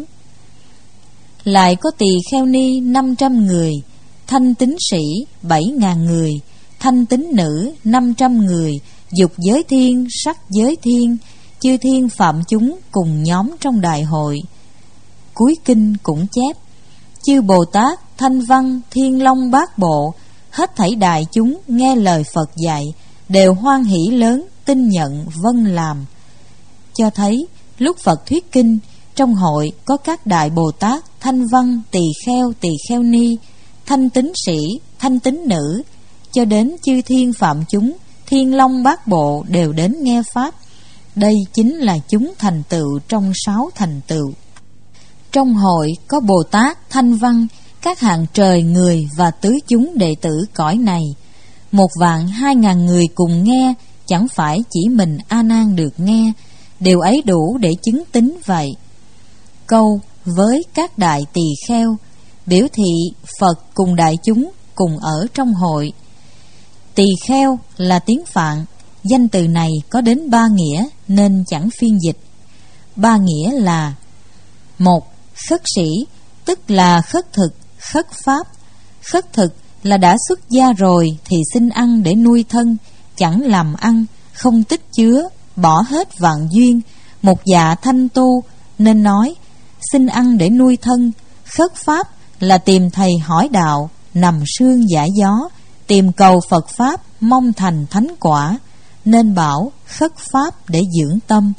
Lại có tỳ kheo ni năm trăm người, thanh tín sĩ bảy ngàn người, thanh tín nữ năm trăm người, dục giới thiên, sắc giới thiên, chư thiên phạm chúng cùng nhóm trong đại hội. Cuối kinh cũng chép: chư Bồ Tát, Thanh Văn, Thiên Long Bát Bộ, hết thảy đại chúng nghe lời Phật dạy, đều hoan hỷ lớn, tin nhận, vâng làm. Cho thấy lúc Phật thuyết kinh, trong hội có các đại Bồ Tát, Thanh Văn, tỳ kheo, tỳ kheo ni, thanh tín sĩ, thanh tín nữ, cho đến chư thiên phạm chúng, Thiên Long Bát Bộ đều đến nghe pháp. Đây chính là chúng thành tựu trong sáu thành tựu. Trong hội có Bồ Tát, Thanh Văn, các hạng trời người và tứ chúng đệ tử cõi này. Một vạn hai ngàn người cùng nghe, chẳng phải chỉ mình A Nan được nghe, điều ấy đủ để chứng tín vậy. Câu với các đại tỳ kheo biểu thị Phật cùng đại chúng cùng ở trong hội. Tỳ kheo là tiếng Phạn, danh từ này có đến ba nghĩa nên chẳng phiên dịch. Ba nghĩa là: một, khất sĩ, tức là khất thực, khất pháp. Khất thực là đã xuất gia rồi thì xin ăn để nuôi thân, chẳng làm ăn, không tích chứa, bỏ hết vạn duyên, một dạ thanh tu, nên nói xin ăn để nuôi thân. Khất pháp là tìm thầy hỏi đạo, nằm sương giải gió, tìm cầu Phật pháp, mong thành thánh quả, nên bảo khất pháp để dưỡng tâm.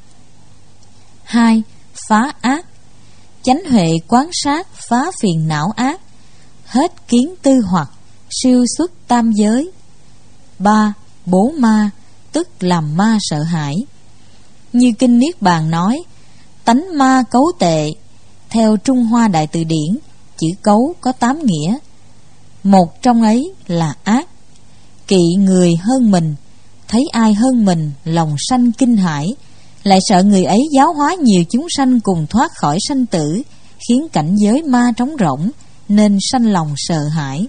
Hai, phá ác, chánh huệ quán sát phá phiền não ác, hết kiến tư hoặc, siêu xuất tam giới. Ba, bố ma, tức làm ma sợ hãi. Như kinh Niết Bàn nói, tánh ma cấu tệ. Theo Trung Hoa Đại Từ Điển, chữ cấu có tám nghĩa. Một trong ấy là ác, kỵ người hơn mình, thấy ai hơn mình lòng sanh kinh hãi, lại sợ người ấy giáo hóa nhiều chúng sanh cùng thoát khỏi sanh tử, khiến cảnh giới ma trống rỗng, nên sanh lòng sợ hãi.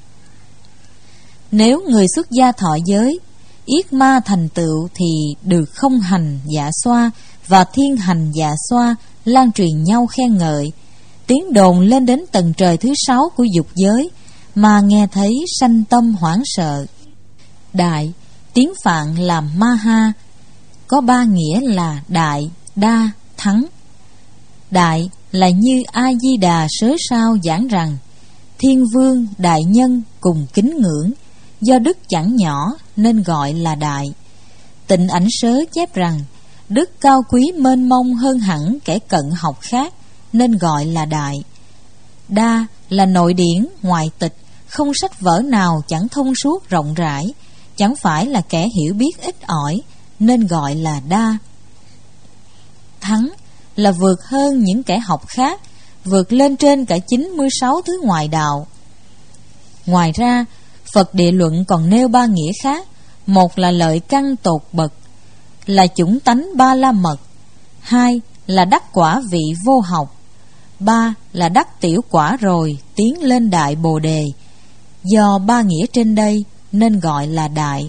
Nếu người xuất gia thọ giới, yết ma thành tựu thì được không hành dạ xoa và thiên hành dạ xoa lan truyền nhau khen ngợi. Tiếng đồn lên đến tầng trời thứ sáu của dục giới, mà nghe thấy sanh tâm hoảng sợ. Đại, tiếng Phạn là ma ha, có ba nghĩa là đại, đa, thắng. Đại là như A-di-đà sớ sao giảng rằng thiên vương đại nhân cùng kính ngưỡng, do đức chẳng nhỏ nên gọi là đại. Tịnh Ảnh Sớ chép rằng đức cao quý mênh mông hơn hẳn kẻ cận học khác nên gọi là đại. Đa là nội điển ngoại tịch, không sách vở nào chẳng thông suốt rộng rãi, chẳng phải là kẻ hiểu biết ít ỏi nên gọi là đa. Thắng là vượt hơn những kẻ học khác, vượt lên trên cả chín mươi sáu thứ ngoại đạo. Ngoài ra, Phật Địa Luận còn nêu ba nghĩa khác. Một là lợi căn tột bậc, là chủng tánh ba la mật. Hai là đắc quả vị vô học. Ba là đắc tiểu quả rồi tiến lên đại bồ đề. Do ba nghĩa trên đây nên gọi là đại.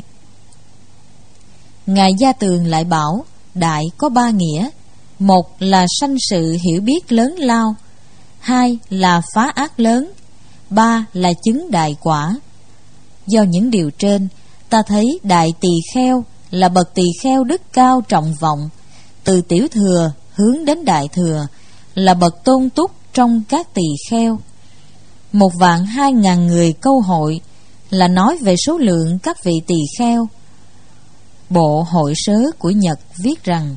Ngài Gia Tường lại bảo đại có ba nghĩa. Một là sanh sự hiểu biết lớn lao. Hai là phá ác lớn. Ba là chứng đại quả. Do những điều trên, ta thấy đại tỳ kheo là bậc tỳ kheo đức cao trọng vọng, từ tiểu thừa hướng đến đại thừa, là bậc tôn túc trong các tỳ kheo. Một vạn hai ngàn người câu hội là nói về số lượng các vị tỳ kheo. Bộ Hội Sớ của Nhật viết rằng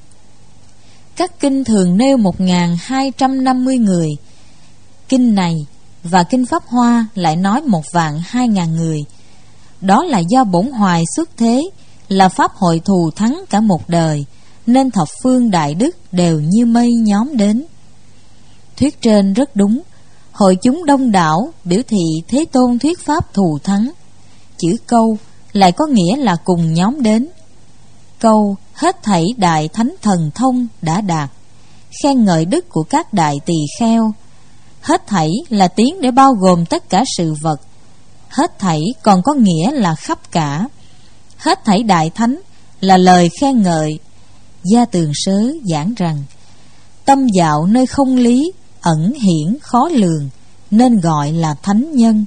các kinh thường nêu một ngàn hai trăm năm mươi người. Kinh này và kinh Pháp Hoa lại nói một vạn hai ngàn người. Đó là do Bổn Hoài xuất thế, là pháp hội thù thắng cả một đời, nên thập phương đại đức đều như mây nhóm đến. Thuyết trên rất đúng. Hội chúng đông đảo biểu thị Thế Tôn thuyết pháp thù thắng. Chữ câu lại có nghĩa là cùng nhóm đến. Câu hết thảy đại thánh thần thông đã đạt, khen ngợi đức của các đại tỳ kheo. Hết thảy là tiếng để bao gồm tất cả sự vật. Hết thảy còn có nghĩa là khắp cả. Hết thảy đại thánh là lời khen ngợi. Gia Tường Sớ giảng rằng tâm dạo nơi không lý, ẩn hiển khó lường, nên gọi là thánh nhân.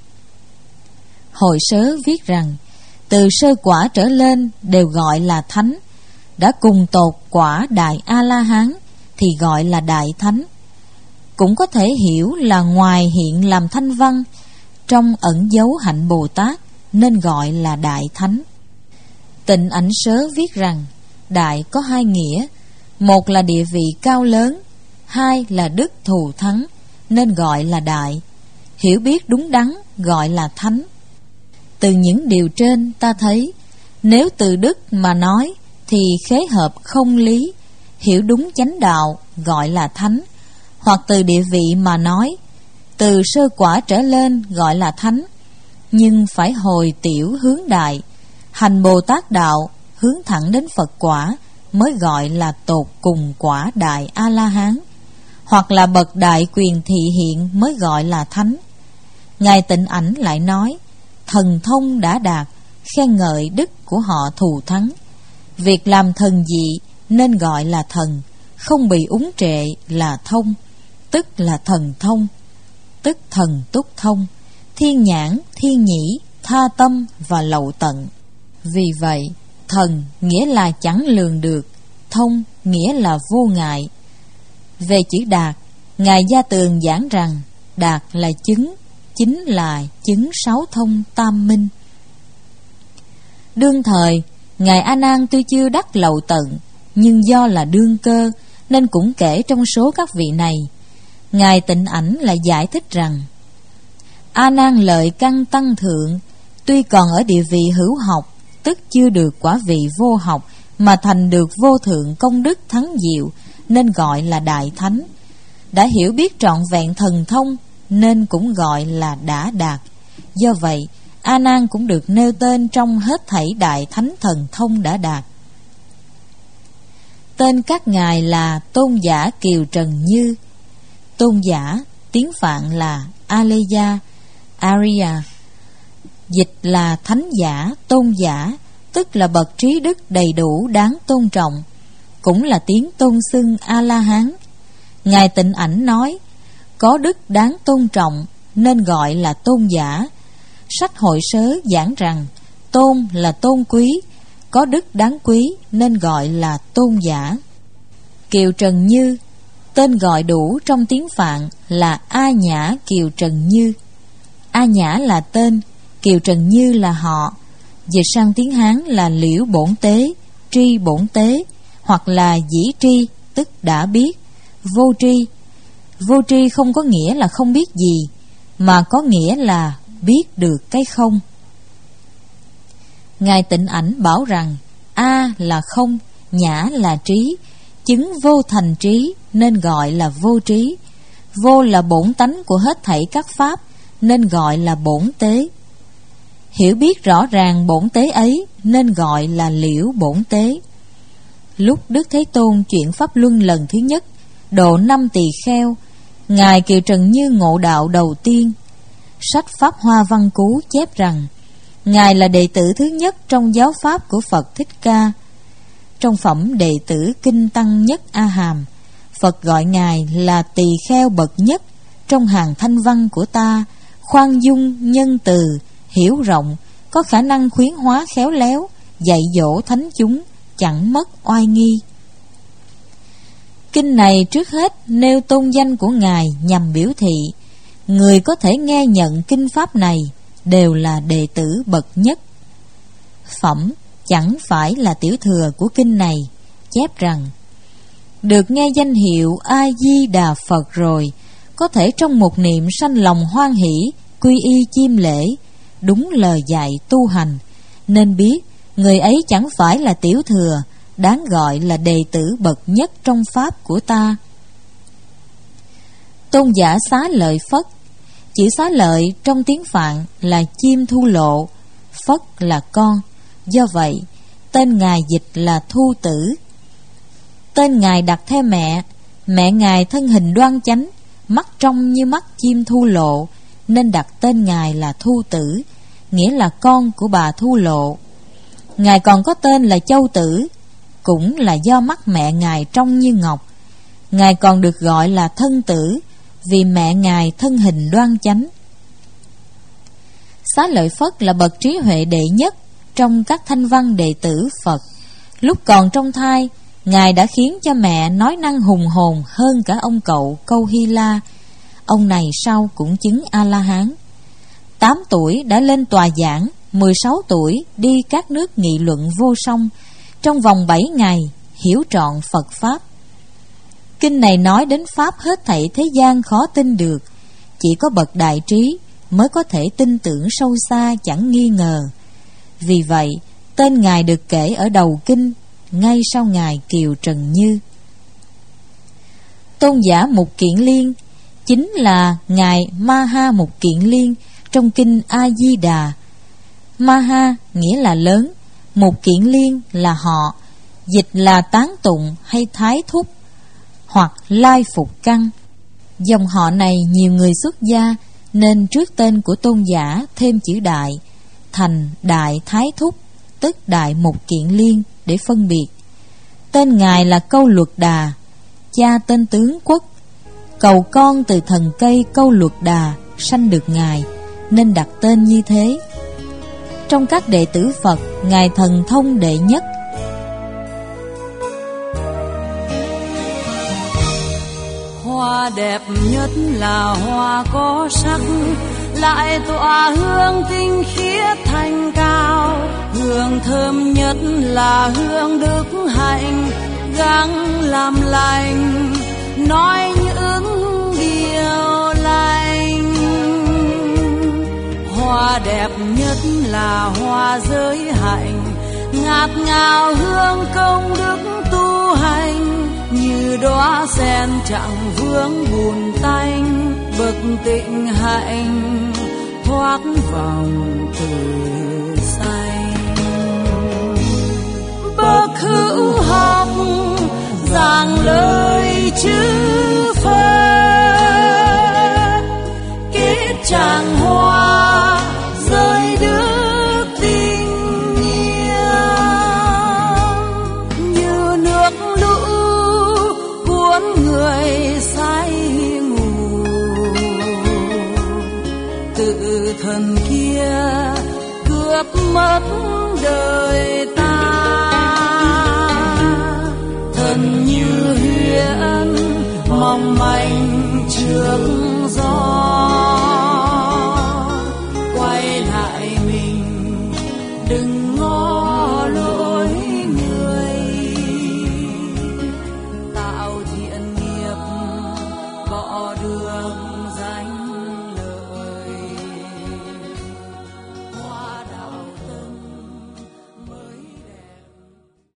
Hội Sớ viết rằng từ sơ quả trở lên đều gọi là thánh. Đã cùng tột quả đại A-la-hán thì gọi là đại thánh. Cũng có thể hiểu là ngoài hiện làm thanh văn, trong ẩn dấu hạnh Bồ Tát nên gọi là đại thánh. Tịnh Ảnh Sớ viết rằng đại có hai nghĩa. Một là địa vị cao lớn, hai là đức thù thắng nên gọi là đại. Hiểu biết đúng đắn gọi là thánh. Từ những điều trên ta thấy, nếu từ đức mà nói thì khế hợp không lý, hiểu đúng chánh đạo gọi là thánh. Hoặc từ địa vị mà nói, từ sơ quả trở lên gọi là thánh. Nhưng phải hồi tiểu hướng đại, hành Bồ Tát đạo hướng thẳng đến Phật quả mới gọi là tột cùng quả đại A-la-hán. Hoặc là bậc đại quyền thị hiện mới gọi là thánh. Ngài Tịnh Ảnh lại nói thần thông đã đạt, khen ngợi đức của họ thù thắng. Việc làm thần dị nên gọi là thần, không bị úng trệ là thông, tức là thần thông, tức thần túc thông, thiên nhãn, thiên nhĩ, tha tâm và lậu tận. Vì vậy, thần nghĩa là chẳng lường được, thông nghĩa là vô ngại. Về chữ đạt, Ngài Gia Tường giảng rằng đạt là chứng, chính là chứng sáu thông tam minh. Đương thời, Ngài A Nan tuy chưa đắc lậu tận, nhưng do là đương cơ nên cũng kể trong số các vị này. Ngài Tịnh Ảnh lại giải thích rằng A Nan lợi căn tăng thượng, tuy còn ở địa vị hữu học, tức chưa được quả vị vô học, mà thành được vô thượng công đức thắng diệu, nên gọi là đại thánh. Đã hiểu biết trọn vẹn thần thông nên cũng gọi là đã đạt. Do vậy, A Nan cũng được nêu tên trong hết thảy đại thánh thần thông đã đạt. Tên các ngài là Tôn giả Kiều Trần Như. Tôn giả tiếng Phạn là Aleya, Arya, dịch là thánh giả, tôn giả, tức là bậc trí đức đầy đủ đáng tôn trọng, cũng là tiếng tôn xưng A-la-hán. Ngài Tịnh Ảnh nói có đức đáng tôn trọng nên gọi là tôn giả. Sách Hội Sớ giảng rằng tôn là tôn quý, có đức đáng quý nên gọi là tôn giả. Kiều Trần Như Tên gọi đủ trong tiếng Phạn là A Nhã Kiều Trần Như. A Nhã là tên, Kiều Trần Như là họ. Dịch sang tiếng Hán là Liễu Bổn Tế, Tri Bổn Tế, hoặc là Dĩ Tri, tức đã biết. Vô tri. Vô tri không có nghĩa là không biết gì, mà có nghĩa là biết được cái không. Ngài Tịnh Ảnh bảo rằng A là không, Nhã là trí, chứng vô thành trí nên gọi là vô trí. Vô là bổn tánh của hết thảy các pháp nên gọi là bổn tế. Hiểu biết rõ ràng bổn tế ấy nên gọi là liễu bổn tế. Lúc Đức Thế Tôn chuyển pháp luân lần thứ nhất, độ năm tỳ kheo, Ngài Kiều Trần Như ngộ đạo đầu tiên. Sách Pháp Hoa Văn Cú chép rằng Ngài là đệ tử thứ nhất trong giáo pháp của Phật Thích Ca. Trong phẩm đệ tử Kinh Tăng Nhất A Hàm, Phật gọi Ngài là tỳ kheo bậc nhất trong hàng thanh văn của ta, khoan dung, nhân từ, hiểu rộng, có khả năng khuyến hóa khéo léo, dạy dỗ thánh chúng, chẳng mất oai nghi. Kinh này trước hết nêu tôn danh của Ngài nhằm biểu thị người có thể nghe nhận kinh pháp này đều là đệ tử bậc nhất. Phẩm chẳng phải là tiểu thừa của kinh này chép rằng được nghe danh hiệu A Di Đà Phật rồi, có thể trong một niệm sanh lòng hoan hỷ, quy y chiêm lễ, đúng lời dạy tu hành, nên biết người ấy chẳng phải là tiểu thừa, đáng gọi là đệ tử bậc nhất trong pháp của ta. Tôn giả Xá Lợi Phất. Chữ Xá Lợi trong tiếng Phạn là chim thu lộ, Phất là con, do vậy tên Ngài dịch là Thu Tử. Tên Ngài đặt theo mẹ, mẹ Ngài thân hình đoan chánh, mắt trong như mắt chim thu lộ, nên đặt tên Ngài là Thu Tử, nghĩa là con của bà Thu Lộ. Ngài còn có tên là Châu Tử, cũng là do mắt mẹ Ngài trong như ngọc. Ngài còn được gọi là Thân Tử, vì mẹ Ngài thân hình đoan chánh. Xá Lợi Phất là bậc trí huệ đệ nhất trong các thanh văn đệ tử Phật. Lúc còn trong thai, Ngài đã khiến cho mẹ nói năng hùng hồn hơn cả ông cậu Câu Hy La. Ông này sau cũng chứng A-la-hán. Tám tuổi đã lên tòa giảng, mười sáu tuổi đi các nước nghị luận vô song. Trong vòng bảy ngày hiểu trọn Phật Pháp. Kinh này nói đến Pháp hết thảy thế gian khó tin được, chỉ có bậc đại trí mới có thể tin tưởng sâu xa chẳng nghi ngờ. Vì vậy tên Ngài được kể ở đầu kinh, ngay sau Ngài Kiều Trần Như. Tôn giả Mục Kiền Liên chính là Ngài Ma Ha Mục Kiền Liên trong kinh A Di Đà. Ma Ha nghĩa là lớn, Mục Kiền Liên là họ, dịch là tán tụng hay thái thúc hoặc lai phục căn. Dòng họ này nhiều người xuất gia, nên trước tên của tôn giả thêm chữ đại, thành Đại Thái Thúc, tức Đại Mục Kiền Liên để phân biệt. Tên Ngài là Câu Luật Đà, cha tên Tướng Quốc. Cầu con từ thần cây Câu Luật Đà sanh được Ngài, nên đặt tên như thế. Trong các đệ tử Phật, Ngài thần thông đệ nhất. Hoa đẹp nhất là hoa có sắc, lại tỏa hương tinh khiết thanh cao. Hương thơm nhất là hương đức hạnh, gắng làm lành, nói những điều lành. Hoa đẹp nhất là hoa giới hạnh, ngát ngào hương công đức tu hành. Như đóa sen chẳng vướng bùn tanh, bậc tịnh hạnh thoát vòng tử sanh. Bậc hữu học giảng lời chư Phật, kết tràng hoa rơi đức tình yêu. Như nước lũ cuốn người say ngủ, tự thần kia cướp mất đời ta. Thần như huyền mong manh trước gió. Quay lại mình đừng ngó lối người, tạo thiện nghiệp cọ đường danh.